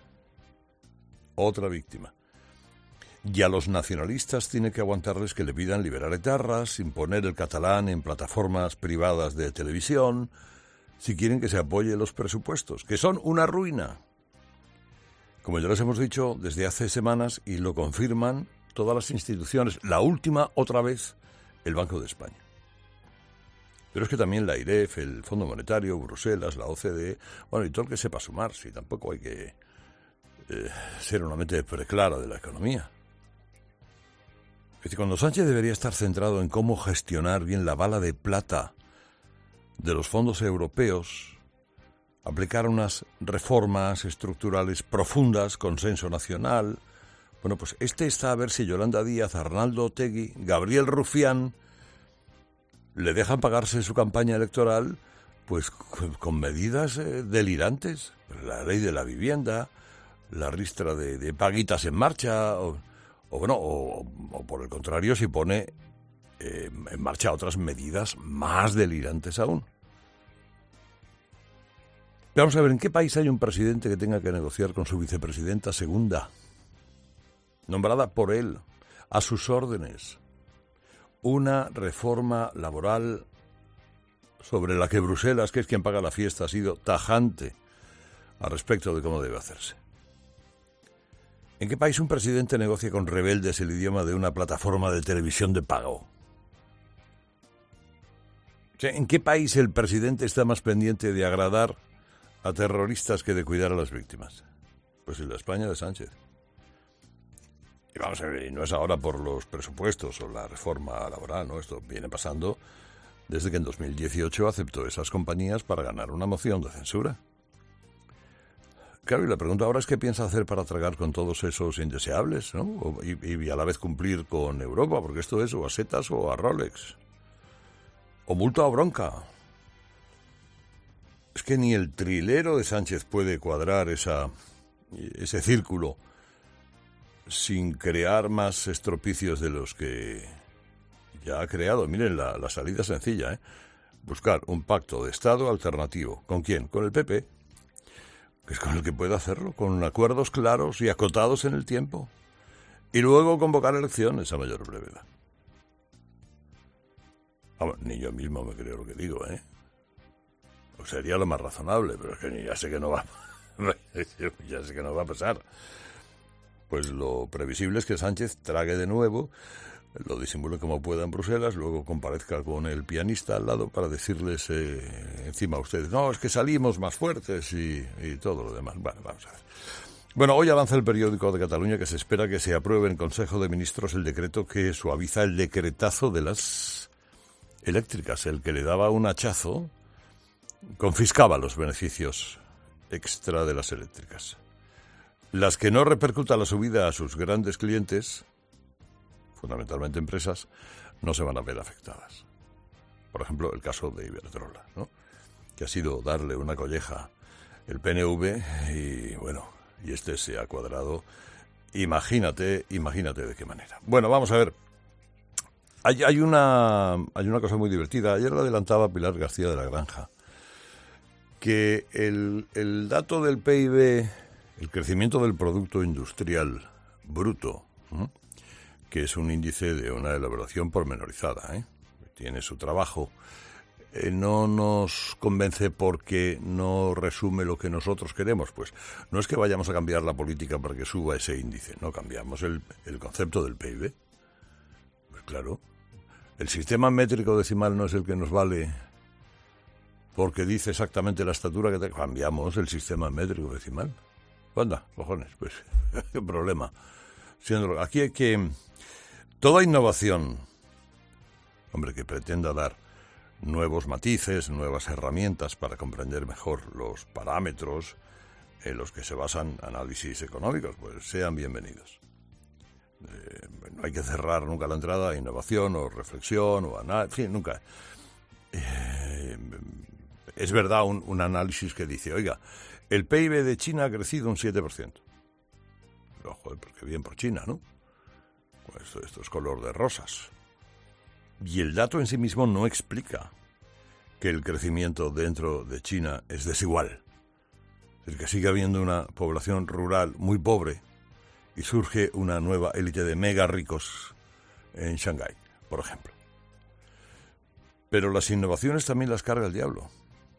Y a los nacionalistas tiene que aguantarles que le pidan liberar etarras, imponer el catalán en plataformas privadas de televisión, si quieren que se apoye los presupuestos, que son una ruina. Como ya les hemos dicho desde hace semanas, y lo confirman todas las instituciones, la última otra vez, el Banco de España. Pero es que también la IREF, el Fondo Monetario, Bruselas, la OCDE, bueno, y todo el que sepa sumar, si tampoco hay que ser una mente preclara de la economía. Es decir, cuando Sánchez debería estar centrado en cómo gestionar bien la bala de plata de los fondos europeos, aplicar unas reformas estructurales profundas, consenso nacional, bueno, pues está a ver si Yolanda Díaz, Arnaldo Otegi, Gabriel Rufián le dejan pagarse su campaña electoral pues con medidas delirantes. La ley de la vivienda, la ristra de paguitas en marcha, o por el contrario, si pone en marcha otras medidas más delirantes aún. Vamos a ver, ¿en qué país hay un presidente que tenga que negociar con su vicepresidenta segunda, nombrada por él, a sus órdenes, una reforma laboral sobre la que Bruselas, que es quien paga la fiesta, ha sido tajante, al respecto de cómo debe hacerse. ¿En qué país un presidente negocia con rebeldes el idioma de una plataforma de televisión de pago? O sea, ¿en qué país el presidente está más pendiente de agradar a terroristas que de cuidar a las víctimas? Pues en la España de Sánchez. Y vamos a ver, y no es ahora por los presupuestos o la reforma laboral, ¿no? Esto viene pasando desde que en 2018 aceptó esas compañías para ganar una moción de censura. Claro, y la pregunta ahora es qué piensa hacer para tragar con todos esos indeseables, ¿no? Y a la vez cumplir con Europa, porque esto es o a setas o a Rolex. O multa o bronca. Es que ni el trilero de Sánchez puede cuadrar ese círculo sin crear más estropicios de los que ya ha creado. Miren, la salida sencilla, ¿eh? Buscar un pacto de Estado alternativo. ¿Con quién? Con el PP. Que es con el que puede hacerlo, con acuerdos claros y acotados en el tiempo. Y luego convocar elecciones a mayor brevedad. Ni yo mismo me creo lo que digo, ¿eh? O sería lo más razonable, pero es que ya sé que no va a pasar. Pues lo previsible es que Sánchez trague de nuevo, lo disimule como pueda en Bruselas, luego comparezca con el pianista al lado para decirles encima a ustedes, no, es que salimos más fuertes y todo lo demás. Bueno, vamos a ver. Bueno, hoy avanza el periódico de Cataluña que se espera que se apruebe en Consejo de Ministros el decreto que suaviza el decretazo de las eléctricas, el que le daba un hachazo, confiscaba los beneficios extra de las eléctricas. Las que no repercuta la subida a sus grandes clientes, fundamentalmente empresas, no se van a ver afectadas. Por ejemplo, el caso de Iberdrola, ¿no? Que ha sido darle una colleja el PNV y, bueno, y este se ha cuadrado. Imagínate de qué manera. Bueno, vamos a ver. Hay una cosa muy divertida. Ayer lo adelantaba Pilar García de la Granja, que el dato del PIB, el crecimiento del Producto Industrial Bruto, ¿no?, que es un índice de una elaboración pormenorizada, tiene su trabajo, no nos convence porque no resume lo que nosotros queremos. Pues no es que vayamos a cambiar la política para que suba ese índice, no cambiamos el concepto del PIB. Pues claro, el sistema métrico decimal no es el que nos vale porque dice exactamente la estatura que cambiamos el sistema métrico decimal. ¿Cuándo? Cojones, pues qué problema. Aquí hay que... Toda innovación, hombre, que pretenda dar nuevos matices, nuevas herramientas para comprender mejor los parámetros en los que se basan análisis económicos, pues sean bienvenidos. No hay que cerrar nunca la entrada a innovación o reflexión o análisis, en fin, nunca. Es verdad un análisis que dice, oiga, el PIB de China ha crecido un 7%. Ojo, porque bien por China, ¿no? Pues esto es color de rosas. Y el dato en sí mismo no explica que el crecimiento dentro de China es desigual. Es decir, que sigue habiendo una población rural muy pobre y surge una nueva élite de mega ricos en Shanghái, por ejemplo. Pero las innovaciones también las carga el diablo.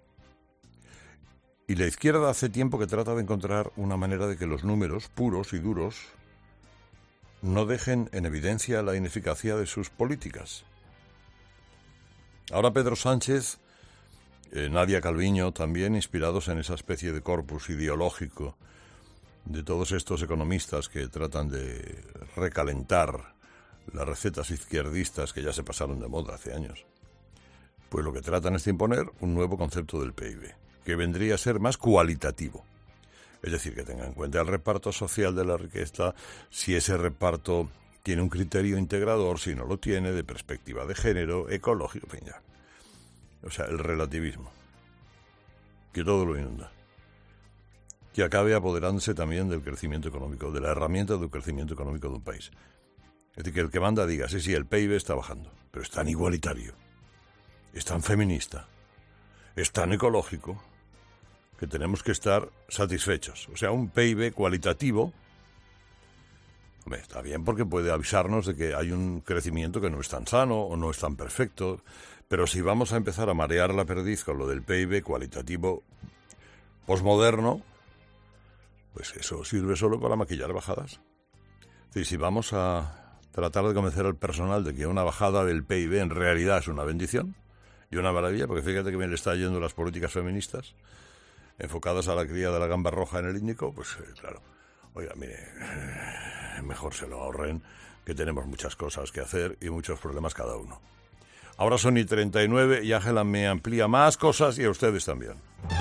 Y la izquierda hace tiempo que trata de encontrar una manera de que los números puros y duros no dejen en evidencia la ineficacia de sus políticas. Ahora Pedro Sánchez, Nadia Calviño, también inspirados en esa especie de corpus ideológico de todos estos economistas que tratan de recalentar las recetas izquierdistas que ya se pasaron de moda hace años. Pues lo que tratan es de imponer un nuevo concepto del PIB, que vendría a ser más cualitativo. Es decir, que tenga en cuenta el reparto social de la riqueza, si ese reparto tiene un criterio integrador, si no lo tiene, de perspectiva de género, ecológico, en fin, ya. O sea, el relativismo, que todo lo inunda. Que acabe apoderándose también del crecimiento económico, de la herramienta del crecimiento económico de un país. Es decir, que el que manda diga, sí, el PIB está bajando, pero es tan igualitario, es tan feminista, es tan ecológico, que tenemos que estar satisfechos. O sea, un PIB cualitativo, hombre, está bien porque puede avisarnos de que hay un crecimiento que no es tan sano o no es tan perfecto, pero si vamos a empezar a marear la perdiz con lo del PIB cualitativo posmoderno, pues eso sirve solo para maquillar bajadas. Y si vamos a tratar de convencer al personal de que una bajada del PIB en realidad es una bendición y una maravilla, porque fíjate que me le está yendo las políticas feministas enfocadas a la cría de la gamba roja en el Índico, pues claro, oiga, mire, mejor se lo ahorren, que tenemos muchas cosas que hacer y muchos problemas cada uno. Ahora son y 39 y Ángela me amplía más cosas y a ustedes también.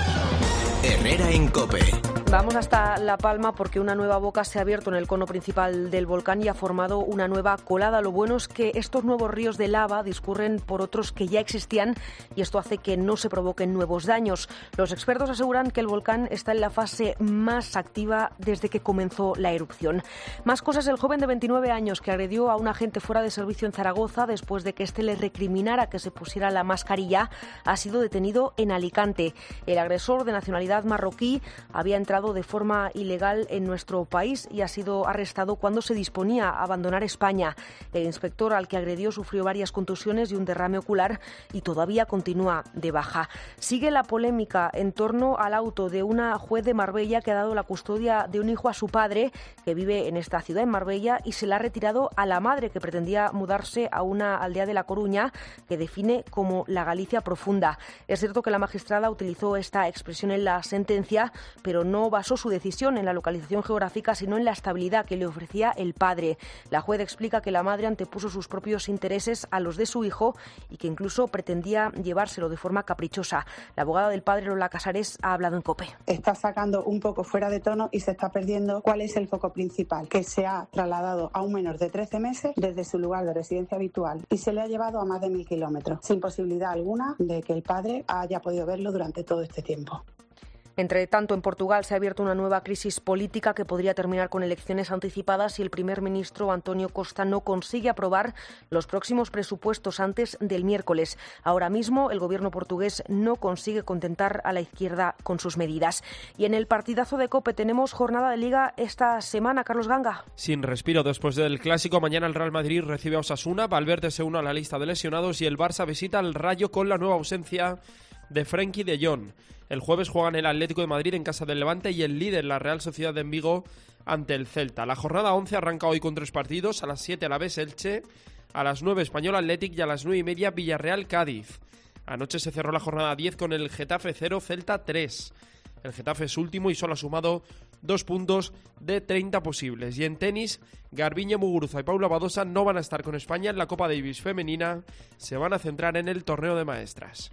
Herrera en COPE. Vamos hasta La Palma porque una nueva boca se ha abierto en el cono principal del volcán y ha formado una nueva colada. Lo bueno es que estos nuevos ríos de lava discurren por otros que ya existían y esto hace que no se provoquen nuevos daños. Los expertos aseguran que el volcán está en la fase más activa desde que comenzó la erupción. Más cosas, el joven de 29 años que agredió a un agente fuera de servicio en Zaragoza después de que éste le recriminara que se pusiera la mascarilla ha sido detenido en Alicante. El agresor, de nacionalidad marroquí, había entrado de forma ilegal en nuestro país y ha sido arrestado cuando se disponía a abandonar España. El inspector al que agredió sufrió varias contusiones y un derrame ocular y todavía continúa de baja. Sigue la polémica en torno al auto de una juez de Marbella que ha dado la custodia de un hijo a su padre, que vive en esta ciudad, en Marbella, y se la ha retirado a la madre, que pretendía mudarse a una aldea de La Coruña que define como la Galicia profunda. Es cierto que la magistrada utilizó esta expresión en la sentencia, pero no basó su decisión en la localización geográfica, sino en la estabilidad que le ofrecía el padre. La juez explica que la madre antepuso sus propios intereses a los de su hijo y que incluso pretendía llevárselo de forma caprichosa. La abogada del padre, Lola Casares, ha hablado en COPE. Está sacando un poco fuera de tono y se está perdiendo cuál es el foco principal, que se ha trasladado a un menor de 13 meses desde su lugar de residencia habitual y se le ha llevado a más de 1.000 kilómetros, sin posibilidad alguna de que el padre haya podido verlo durante todo este tiempo. Entre tanto, en Portugal se ha abierto una nueva crisis política que podría terminar con elecciones anticipadas si el primer ministro António Costa no consigue aprobar los próximos presupuestos antes del miércoles. Ahora mismo, el gobierno portugués no consigue contentar a la izquierda con sus medidas. Y en el partidazo de COPE tenemos jornada de Liga esta semana, Carlos Ganga. Sin respiro después del Clásico, mañana el Real Madrid recibe a Osasuna, Valverde se une a la lista de lesionados y el Barça visita al Rayo con la nueva ausencia de Frenkie de Jong. El jueves juegan el Atlético de Madrid en casa del Levante y el líder, la Real Sociedad de Vigo, ante el Celta. La jornada 11 arranca hoy con 3 partidos: a las 7 Alavés Elche, a las 9 Español Athletic y a las 9:30 Villarreal Cádiz. Anoche se cerró la jornada 10 con el Getafe 0, Celta 3. El Getafe es último y solo ha sumado 2 puntos de 30 posibles. Y en tenis, Garbiñe Muguruza y Paula Badosa no van a estar con España en la Copa Davis femenina, se van a centrar en el torneo de maestras.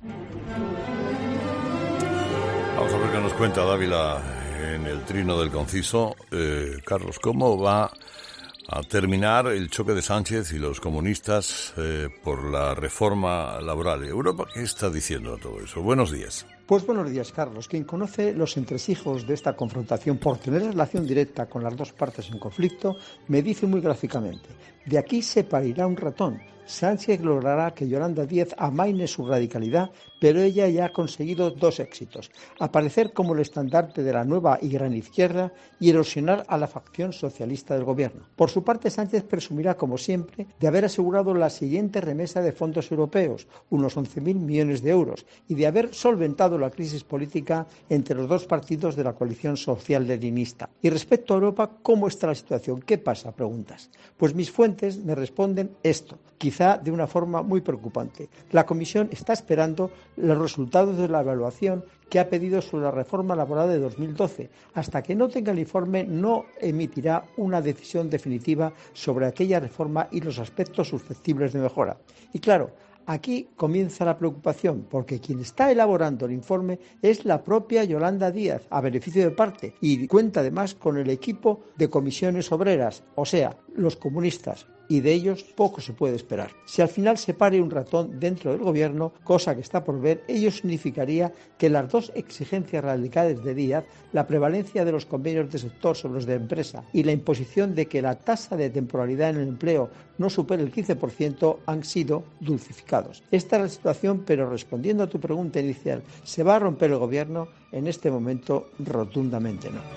Vamos a ver qué nos cuenta Dávila en el trino del conciso. Carlos, ¿cómo va a terminar el choque de Sánchez y los comunistas por la reforma laboral? ¿Europa qué está diciendo a todo eso? Buenos días. Pues buenos días, Carlos. Quien conoce los entresijos de esta confrontación por tener relación directa con las dos partes en conflicto, me dice muy gráficamente: de aquí se parirá un ratón. Sánchez logrará que Yolanda Díaz amaine su radicalidad, pero ella ya ha conseguido 2 éxitos: aparecer como el estandarte de la nueva y gran izquierda y erosionar a la facción socialista del gobierno. Por su parte, Sánchez presumirá, como siempre, de haber asegurado la siguiente remesa de fondos europeos, unos 11.000 millones de euros, y de haber solventado la crisis política entre los dos partidos de la coalición social-leninista. Y respecto a Europa, ¿cómo está la situación? ¿Qué pasa?, preguntas. Pues mis fuentes me responden esto, quizá de una forma muy preocupante. La Comisión está esperando los resultados de la evaluación que ha pedido sobre la reforma laboral de 2012. Hasta que no tenga el informe, no emitirá una decisión definitiva sobre aquella reforma y los aspectos susceptibles de mejora. Y claro, aquí comienza la preocupación, porque quien está elaborando el informe es la propia Yolanda Díaz, a beneficio de parte, y cuenta además con el equipo de comisiones obreras, o sea, los comunistas, y de ellos poco se puede esperar. Si al final se pare un ratón dentro del gobierno, cosa que está por ver, ello significaría que las dos exigencias radicales de Díaz, la prevalencia de los convenios de sector sobre los de empresa y la imposición de que la tasa de temporalidad en el empleo no supere el 15%, han sido dulcificados. Esta es la situación, pero respondiendo a tu pregunta inicial, ¿se va a romper el gobierno? En este momento, rotundamente no.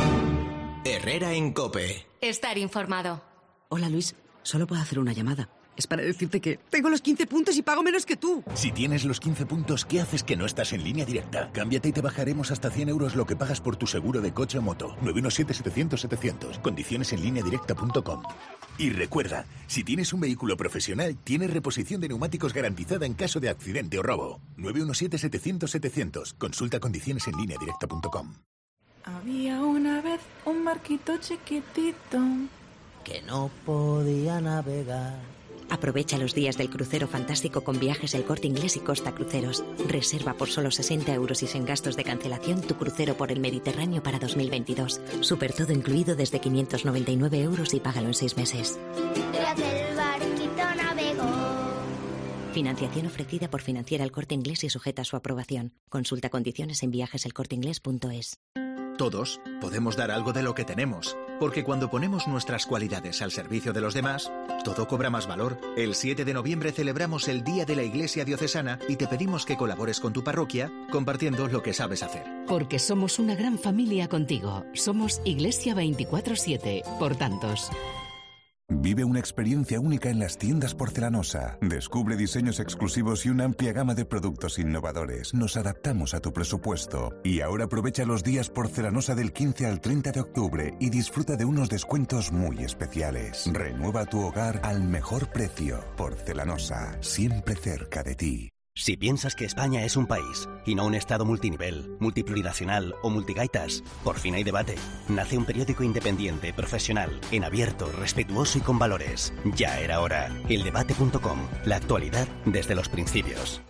Herrera en COPE. Estar informado. Hola, Luis. Solo puedo hacer una llamada. Es para decirte que tengo los 15 puntos y pago menos que tú. Si tienes los 15 puntos, ¿qué haces que no estás en Línea Directa? Cámbiate y te bajaremos hasta 100 euros lo que pagas por tu seguro de coche o moto. 917-700-700. Condiciones en lineadirecta.com. Y recuerda, si tienes un vehículo profesional, tienes reposición de neumáticos garantizada en caso de accidente o robo. 917-700-700. Consulta condiciones en lineadirecta.com. Había una vez un barquito chiquitito que no podía navegar. Aprovecha los días del crucero fantástico con Viajes El Corte Inglés y Costa Cruceros. Reserva por solo 60 euros y sin gastos de cancelación tu crucero por el Mediterráneo para 2022. Súper todo incluido desde 599 euros y págalo en 6 meses. Tras el barquito navegó. Financiación ofrecida por Financiera El Corte Inglés y sujeta a su aprobación. Consulta condiciones en viajeselcorteinglés.es. Todos podemos dar algo de lo que tenemos, porque cuando ponemos nuestras cualidades al servicio de los demás, todo cobra más valor. El 7 de noviembre celebramos el Día de la Iglesia Diocesana y te pedimos que colabores con tu parroquia compartiendo lo que sabes hacer. Porque somos una gran familia contigo. Somos Iglesia 24/7, por tantos. Vive una experiencia única en las tiendas Porcelanosa. Descubre diseños exclusivos y una amplia gama de productos innovadores. Nos adaptamos a tu presupuesto. Y ahora aprovecha los días Porcelanosa del 15 al 30 de octubre y disfruta de unos descuentos muy especiales. Renueva tu hogar al mejor precio. Porcelanosa, siempre cerca de ti. Si piensas que España es un país y no un estado multinivel, multiplurinacional o multigaitas, por fin hay debate. Nace un periódico independiente, profesional, en abierto, respetuoso y con valores. Ya era hora. Eldebate.com. La actualidad desde los principios.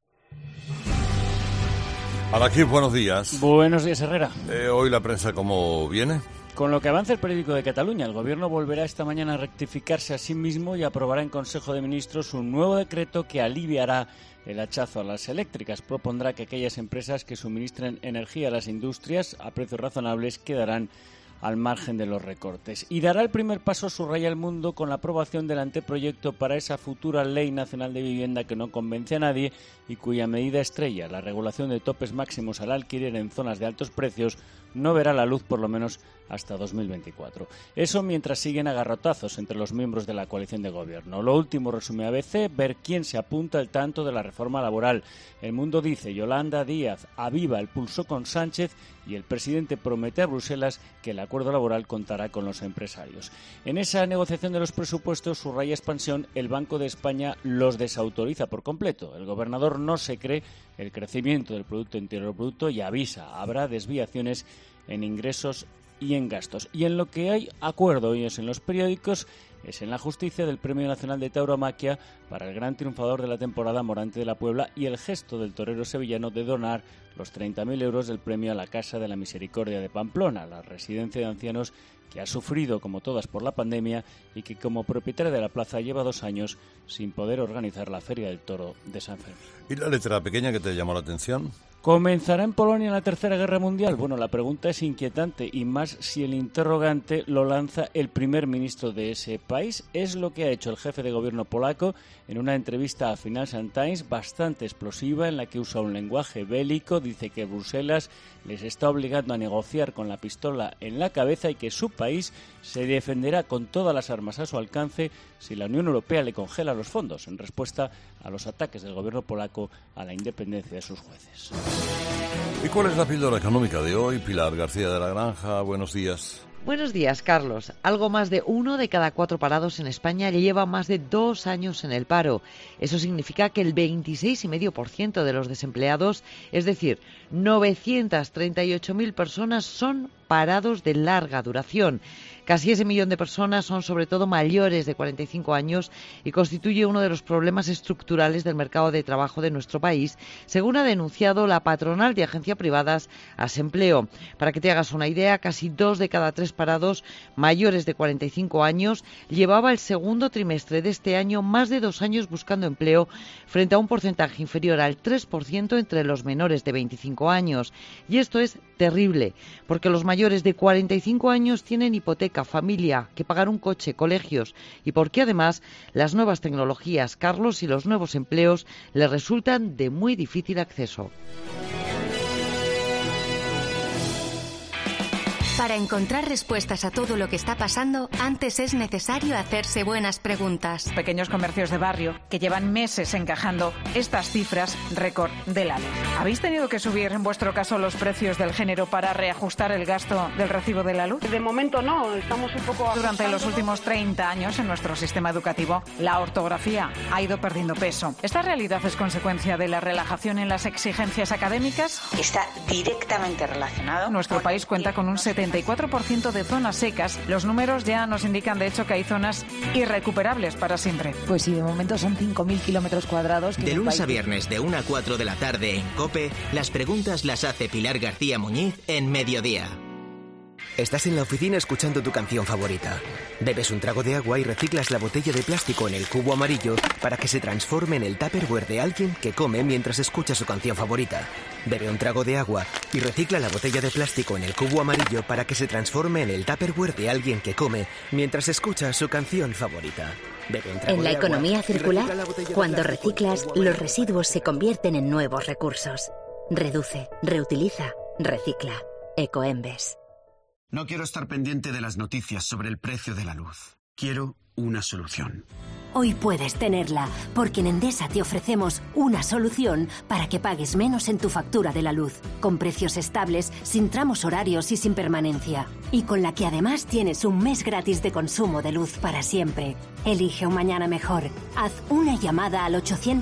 Alaquí, buenos días. Buenos días, Herrera. Hoy la prensa, ¿cómo viene? Con lo que avanza el periódico de Cataluña, el Gobierno volverá esta mañana a rectificarse a sí mismo y aprobará en Consejo de Ministros un nuevo decreto que aliviará el hachazo a las eléctricas. Propondrá que aquellas empresas que suministren energía a las industrias a precios razonables quedarán al margen de los recortes. Y dará el primer paso, subraya El Mundo, con la aprobación del anteproyecto para esa futura Ley Nacional de Vivienda que no convence a nadie y cuya medida estrella, la regulación de topes máximos al alquiler en zonas de altos precios, no verá la luz por lo menos hasta 2024. Eso mientras siguen agarrotazos entre los miembros de la coalición de gobierno. Lo último, resume ABC, ver quién se apunta al tanto de la reforma laboral. El Mundo dice, Yolanda Díaz aviva el pulso con Sánchez y el presidente promete a Bruselas que el acuerdo laboral contará con los empresarios. En esa negociación de los presupuestos, subraya Expansión, el Banco de España los desautoriza por completo. El gobernador no se cree el crecimiento del Producto Interior Bruto y avisa, habrá desviaciones en ingresos y en gastos. Y en lo que hay acuerdo hoy es en los periódicos, es en la justicia del Premio Nacional de Tauromaquia para el gran triunfador de la temporada, Morante de la Puebla, y el gesto del torero sevillano de donar los 30.000 euros del premio a la Casa de la Misericordia de Pamplona, la residencia de ancianos que ha sufrido, como todas, por la pandemia y que como propietaria de la plaza lleva 2 años sin poder organizar la Feria del Toro de San Fermín. ¿Y la letra pequeña que te llamó la atención? ¿Comenzará en Polonia la Tercera Guerra Mundial? Bueno, la pregunta es inquietante y más si el interrogante lo lanza el primer ministro de ese país. Es lo que ha hecho el jefe de gobierno polaco en una entrevista a Financial Times bastante explosiva en la que usa un lenguaje bélico. Dice que Bruselas les está obligando a negociar con la pistola en la cabeza y que su país se defenderá con todas las armas a su alcance si la Unión Europea le congela los fondos en respuesta a los ataques del gobierno polaco a la independencia de sus jueces. ¿Y cuál es la píldora económica de hoy? Pilar García de la Granja, buenos días. Buenos días, Carlos. Algo más de 1 de cada 4 parados en España lleva más de 2 años en el paro. Eso significa que el 26,5% de los desempleados, es decir, 938.000 personas, son parados de larga duración. Casi ese millón de personas son sobre todo mayores de 45 años y constituye uno de los problemas estructurales del mercado de trabajo de nuestro país, según ha denunciado la patronal de agencias privadas Asempleo. Para que te hagas una idea, casi 2 de cada 3 parados mayores de 45 años llevaba el segundo trimestre de este año más de 2 años buscando empleo, frente a un porcentaje inferior al 3% entre los menores de 25 años. Y esto es terrible, porque los mayores de 45 años tienen hipoteca, familia, que pagar un coche, colegios, y porque además las nuevas tecnologías, Carlos, y los nuevos empleos les resultan de muy difícil acceso. Para encontrar respuestas a todo lo que está pasando, antes es necesario hacerse buenas preguntas. Pequeños comercios de barrio que llevan meses encajando estas cifras récord de la luz. ¿Habéis tenido que subir, en vuestro caso, los precios del género para reajustar el gasto del recibo de la luz? De momento no, estamos un poco... Durante los últimos 30 años en nuestro sistema educativo, la ortografía ha ido perdiendo peso. ¿Esta realidad es consecuencia de la relajación en las exigencias académicas? Está directamente relacionado. Nuestro país cuenta con un 74% de zonas secas. Los números ya nos indican, de hecho, que hay zonas irrecuperables para siempre. Pues sí, de momento son 5.000 kilómetros cuadrados. De lunes a viernes, de 1 a 4 de la tarde en COPE, las preguntas las hace Pilar García Muñiz en Mediodía. Estás en la oficina escuchando tu canción favorita. Bebes un trago de agua y reciclas la botella de plástico en el cubo amarillo para que se transforme en el Tupperware de alguien que come mientras escucha su canción favorita. Bebe un trago de agua y recicla la botella de plástico en el cubo amarillo para que se transforme en el Tupperware de alguien que come mientras escucha su canción favorita. En la economía circular, cuando reciclas, los residuos se convierten en nuevos recursos. Reduce, reutiliza, recicla. Ecoembes. No quiero estar pendiente de las noticias sobre el precio de la luz. Quiero una solución. Hoy puedes tenerla, porque en Endesa te ofrecemos una solución para que pagues menos en tu factura de la luz, con precios estables, sin tramos horarios y sin permanencia. Y con la que además tienes un mes gratis de consumo de luz para siempre. Elige un mañana mejor. Haz una llamada al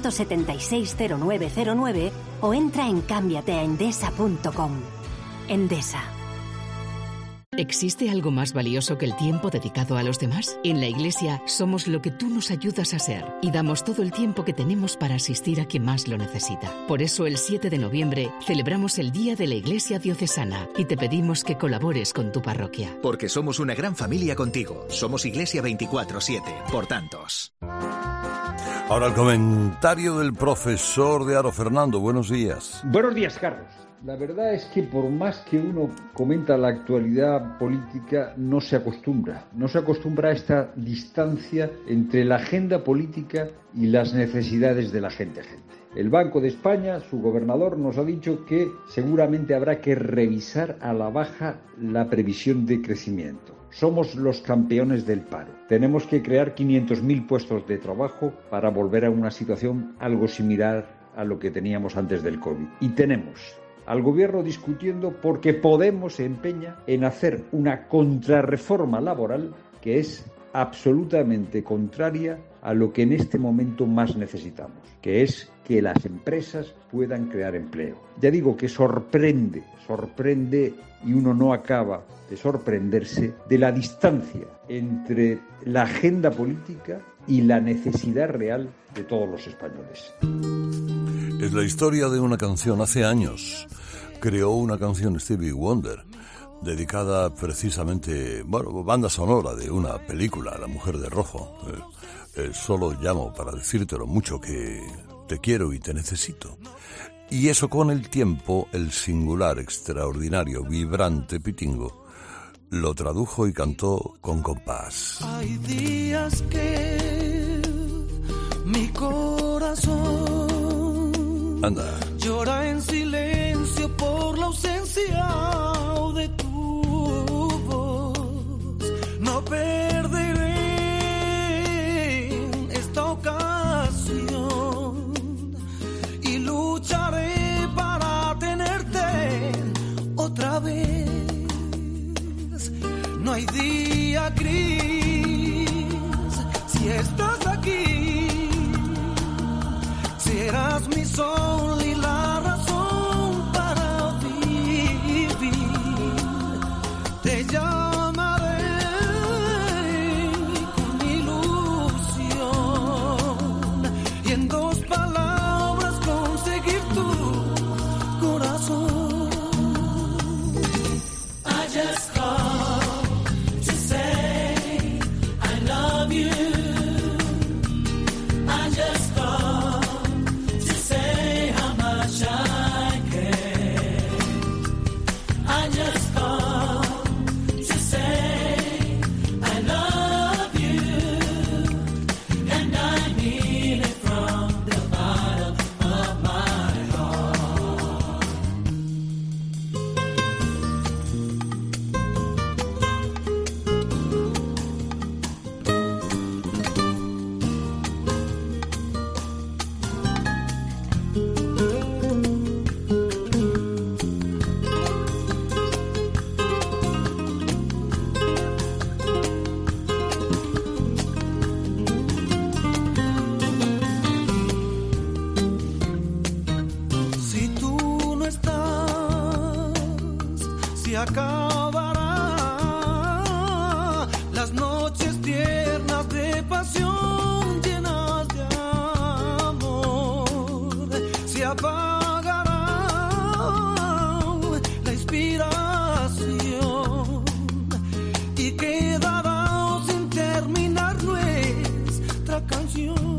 876-0909 o entra en cambiateaendesa.com. Endesa. ¿Existe algo más valioso que el tiempo dedicado a los demás? En la Iglesia somos lo que tú nos ayudas a ser y damos todo el tiempo que tenemos para asistir a quien más lo necesita. Por eso el 7 de noviembre celebramos el Día de la Iglesia Diocesana y te pedimos que colabores con tu parroquia. Porque somos una gran familia contigo. Somos Iglesia 24/7, por tantos. Ahora el comentario del profesor de Aro. Fernando, buenos días. Buenos días, Carlos. La verdad es que por más que uno comenta la actualidad política, no se acostumbra a esta distancia entre la agenda política y las necesidades de la gente. El Banco de España, su gobernador, nos ha dicho que seguramente habrá que revisar a la baja la previsión de crecimiento. Somos los campeones del paro. Tenemos que crear 500.000 puestos de trabajo para volver a una situación algo similar a lo que teníamos antes del COVID. Y tenemos al gobierno discutiendo porque Podemos se empeña en hacer una contrarreforma laboral que es absolutamente contraria a lo que en este momento más necesitamos, que es que las empresas puedan crear empleo. Ya digo que sorprende y uno no acaba de sorprenderse de la distancia entre la agenda política y la necesidad real de todos los españoles. Es la historia de una canción. Hace años creó una canción Stevie Wonder, dedicada precisamente, banda sonora de una película, La Mujer de Rojo. Solo llamo para decirte lo mucho que te quiero y te necesito. Y eso con el tiempo, el singular, extraordinario, vibrante Pitingo lo tradujo y cantó con compás. Hay días que mi corazón llora en silencio por la ausencia de tu voz. No perderé esta ocasión y lucharé para tenerte otra vez. No hay día gris si estás aquí. Serás mi sol y la razón para vivir. Te llamaré con ilusión y en dos palabras conseguir tu corazón. I just called to say I love you. I just called to say how much I care. I just called to say acabará. Las noches tiernas de pasión llenas de amor se apagará la inspiración y quedará sin terminar nuestra canción.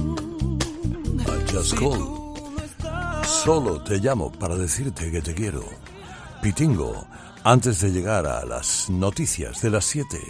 I just call. Solo te llamo para decirte que te quiero. Pitingo, antes de llegar a las noticias de las 7.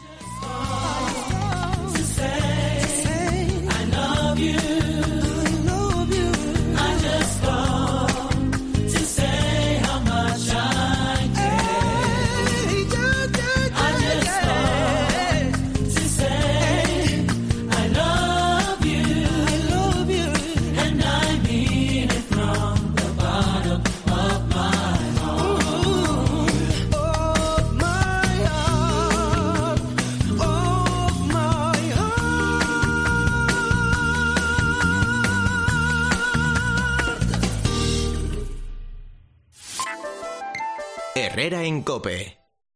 Herrera en COPE.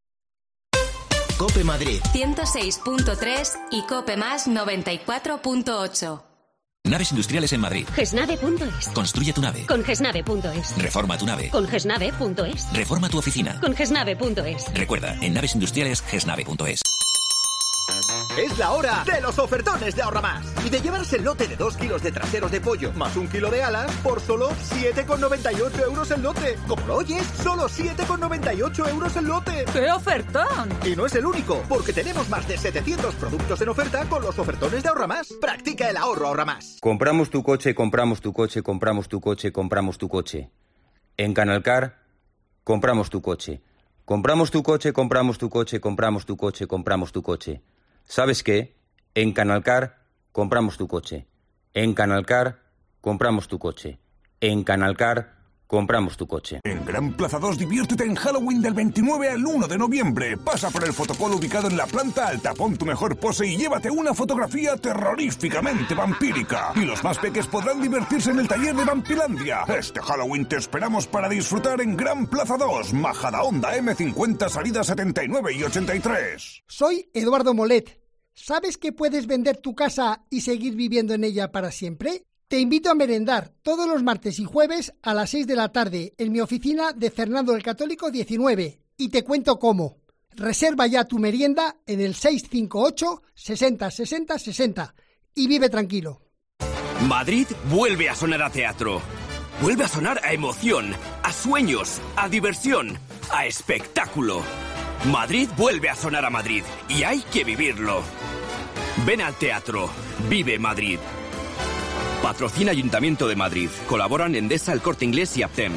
COPE Madrid 106.3 y COPE Más 94.8. Naves industriales en Madrid. Gesnave.es. Construye tu nave. Con Gesnave.es. Reforma tu nave. Con Gesnave.es. Reforma tu oficina. Con Gesnave.es. Recuerda, en naves industriales, Gesnave.es. Es la hora de los ofertones de Ahorra Más y de llevarse el lote de 2 kilos de traseros de pollo más 1 kilo de alas por solo 7,98 euros el lote. Como lo oyes, solo 7,98 euros el lote. ¡Qué ofertón! Y no es el único, porque tenemos más de 700 productos en oferta con los ofertones de Ahorra Más. Practica el ahorro Ahorra Más. Compramos tu coche, compramos tu coche, compramos tu coche, compramos tu coche. En Canalcar, compramos tu coche. Compramos tu coche, compramos tu coche, compramos tu coche, compramos tu coche. ¿Sabes qué? En Canalcar compramos tu coche. En Canalcar compramos tu coche. En Canalcar compramos tu coche. En Gran Plaza 2 diviértete en Halloween del 29 al 1 de noviembre. Pasa por el fotocall ubicado en la planta alta, pon tu mejor pose y llévate una fotografía terroríficamente vampírica. Y los más peques podrán divertirse en el taller de Vampilandia. Este Halloween te esperamos para disfrutar en Gran Plaza 2, Majadahonda M50, salidas 79 y 83. Soy Eduardo Molet. ¿Sabes que puedes vender tu casa y seguir viviendo en ella para siempre? Te invito a merendar todos los martes y jueves a las 6 de la tarde en mi oficina de Fernando el Católico 19 y te cuento cómo. Reserva ya tu merienda en el 658 60 60 60 y vive tranquilo. Madrid vuelve a sonar a teatro. Vuelve a sonar a emoción, a sueños, a diversión, a espectáculo. Madrid vuelve a sonar a Madrid y hay que vivirlo. Ven al teatro. Vive Madrid. Patrocina Ayuntamiento de Madrid. Colaboran Endesa, El Corte Inglés y Aptem.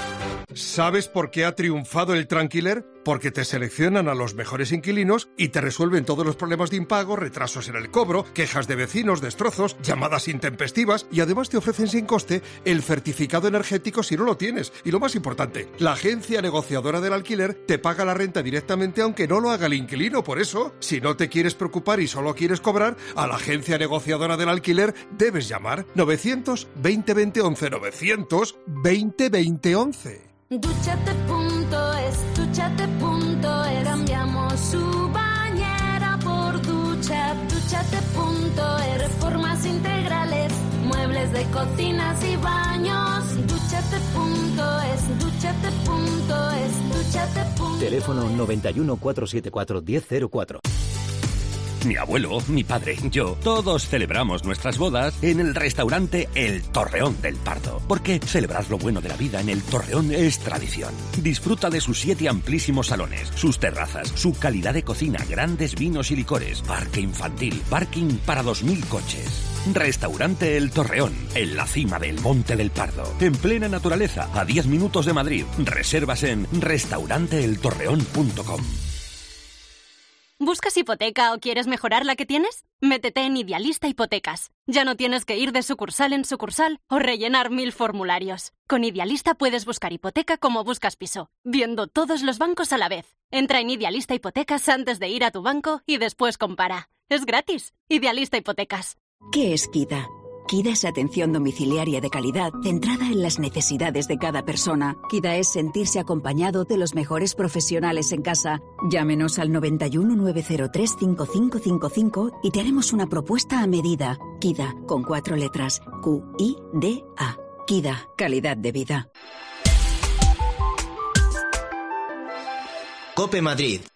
¿Sabes por qué ha triunfado el Tranquiler? Porque te seleccionan a los mejores inquilinos y te resuelven todos los problemas de impago, retrasos en el cobro, quejas de vecinos, destrozos, llamadas intempestivas y además te ofrecen sin coste el certificado energético si no lo tienes. Y lo más importante, la agencia negociadora del alquiler te paga la renta directamente aunque no lo haga el inquilino. Por eso, si no te quieres preocupar y solo quieres cobrar, a la agencia negociadora del alquiler debes llamar 900-2020-11, 900-2020-11. Duchate.es, duchate.es. Cambiamos su bañera por ducha. Duchate.es. Reformas integrales, muebles de cocinas y baños. Duchate.es, duchate.es, duchate.es. Teléfono 91 474 1004. Mi abuelo, mi padre, yo, todos celebramos nuestras bodas en el restaurante El Torreón del Pardo. Porque celebrar lo bueno de la vida en El Torreón es tradición. Disfruta de sus 7 amplísimos salones, sus terrazas, su calidad de cocina, grandes vinos y licores, parque infantil, parking para 2.000 coches. Restaurante El Torreón, en la cima del Monte del Pardo, en plena naturaleza, a 10 minutos de Madrid. Reservas en restauranteeltorreón.com. ¿Buscas hipoteca o quieres mejorar la que tienes? Métete en Idealista Hipotecas. Ya no tienes que ir de sucursal en sucursal o rellenar 1000 formularios. Con Idealista puedes buscar hipoteca como buscas piso, viendo todos los bancos a la vez. Entra en Idealista Hipotecas antes de ir a tu banco y después compara. Es gratis. Idealista Hipotecas. ¿Qué es Kida? Kida es atención domiciliaria de calidad centrada en las necesidades de cada persona. Kida es sentirse acompañado de los mejores profesionales en casa. Llámenos al 91 903 5555 y te haremos una propuesta a medida. Kida, con 4 letras. Q-I-D-A. Kida, calidad de vida. COPE Madrid.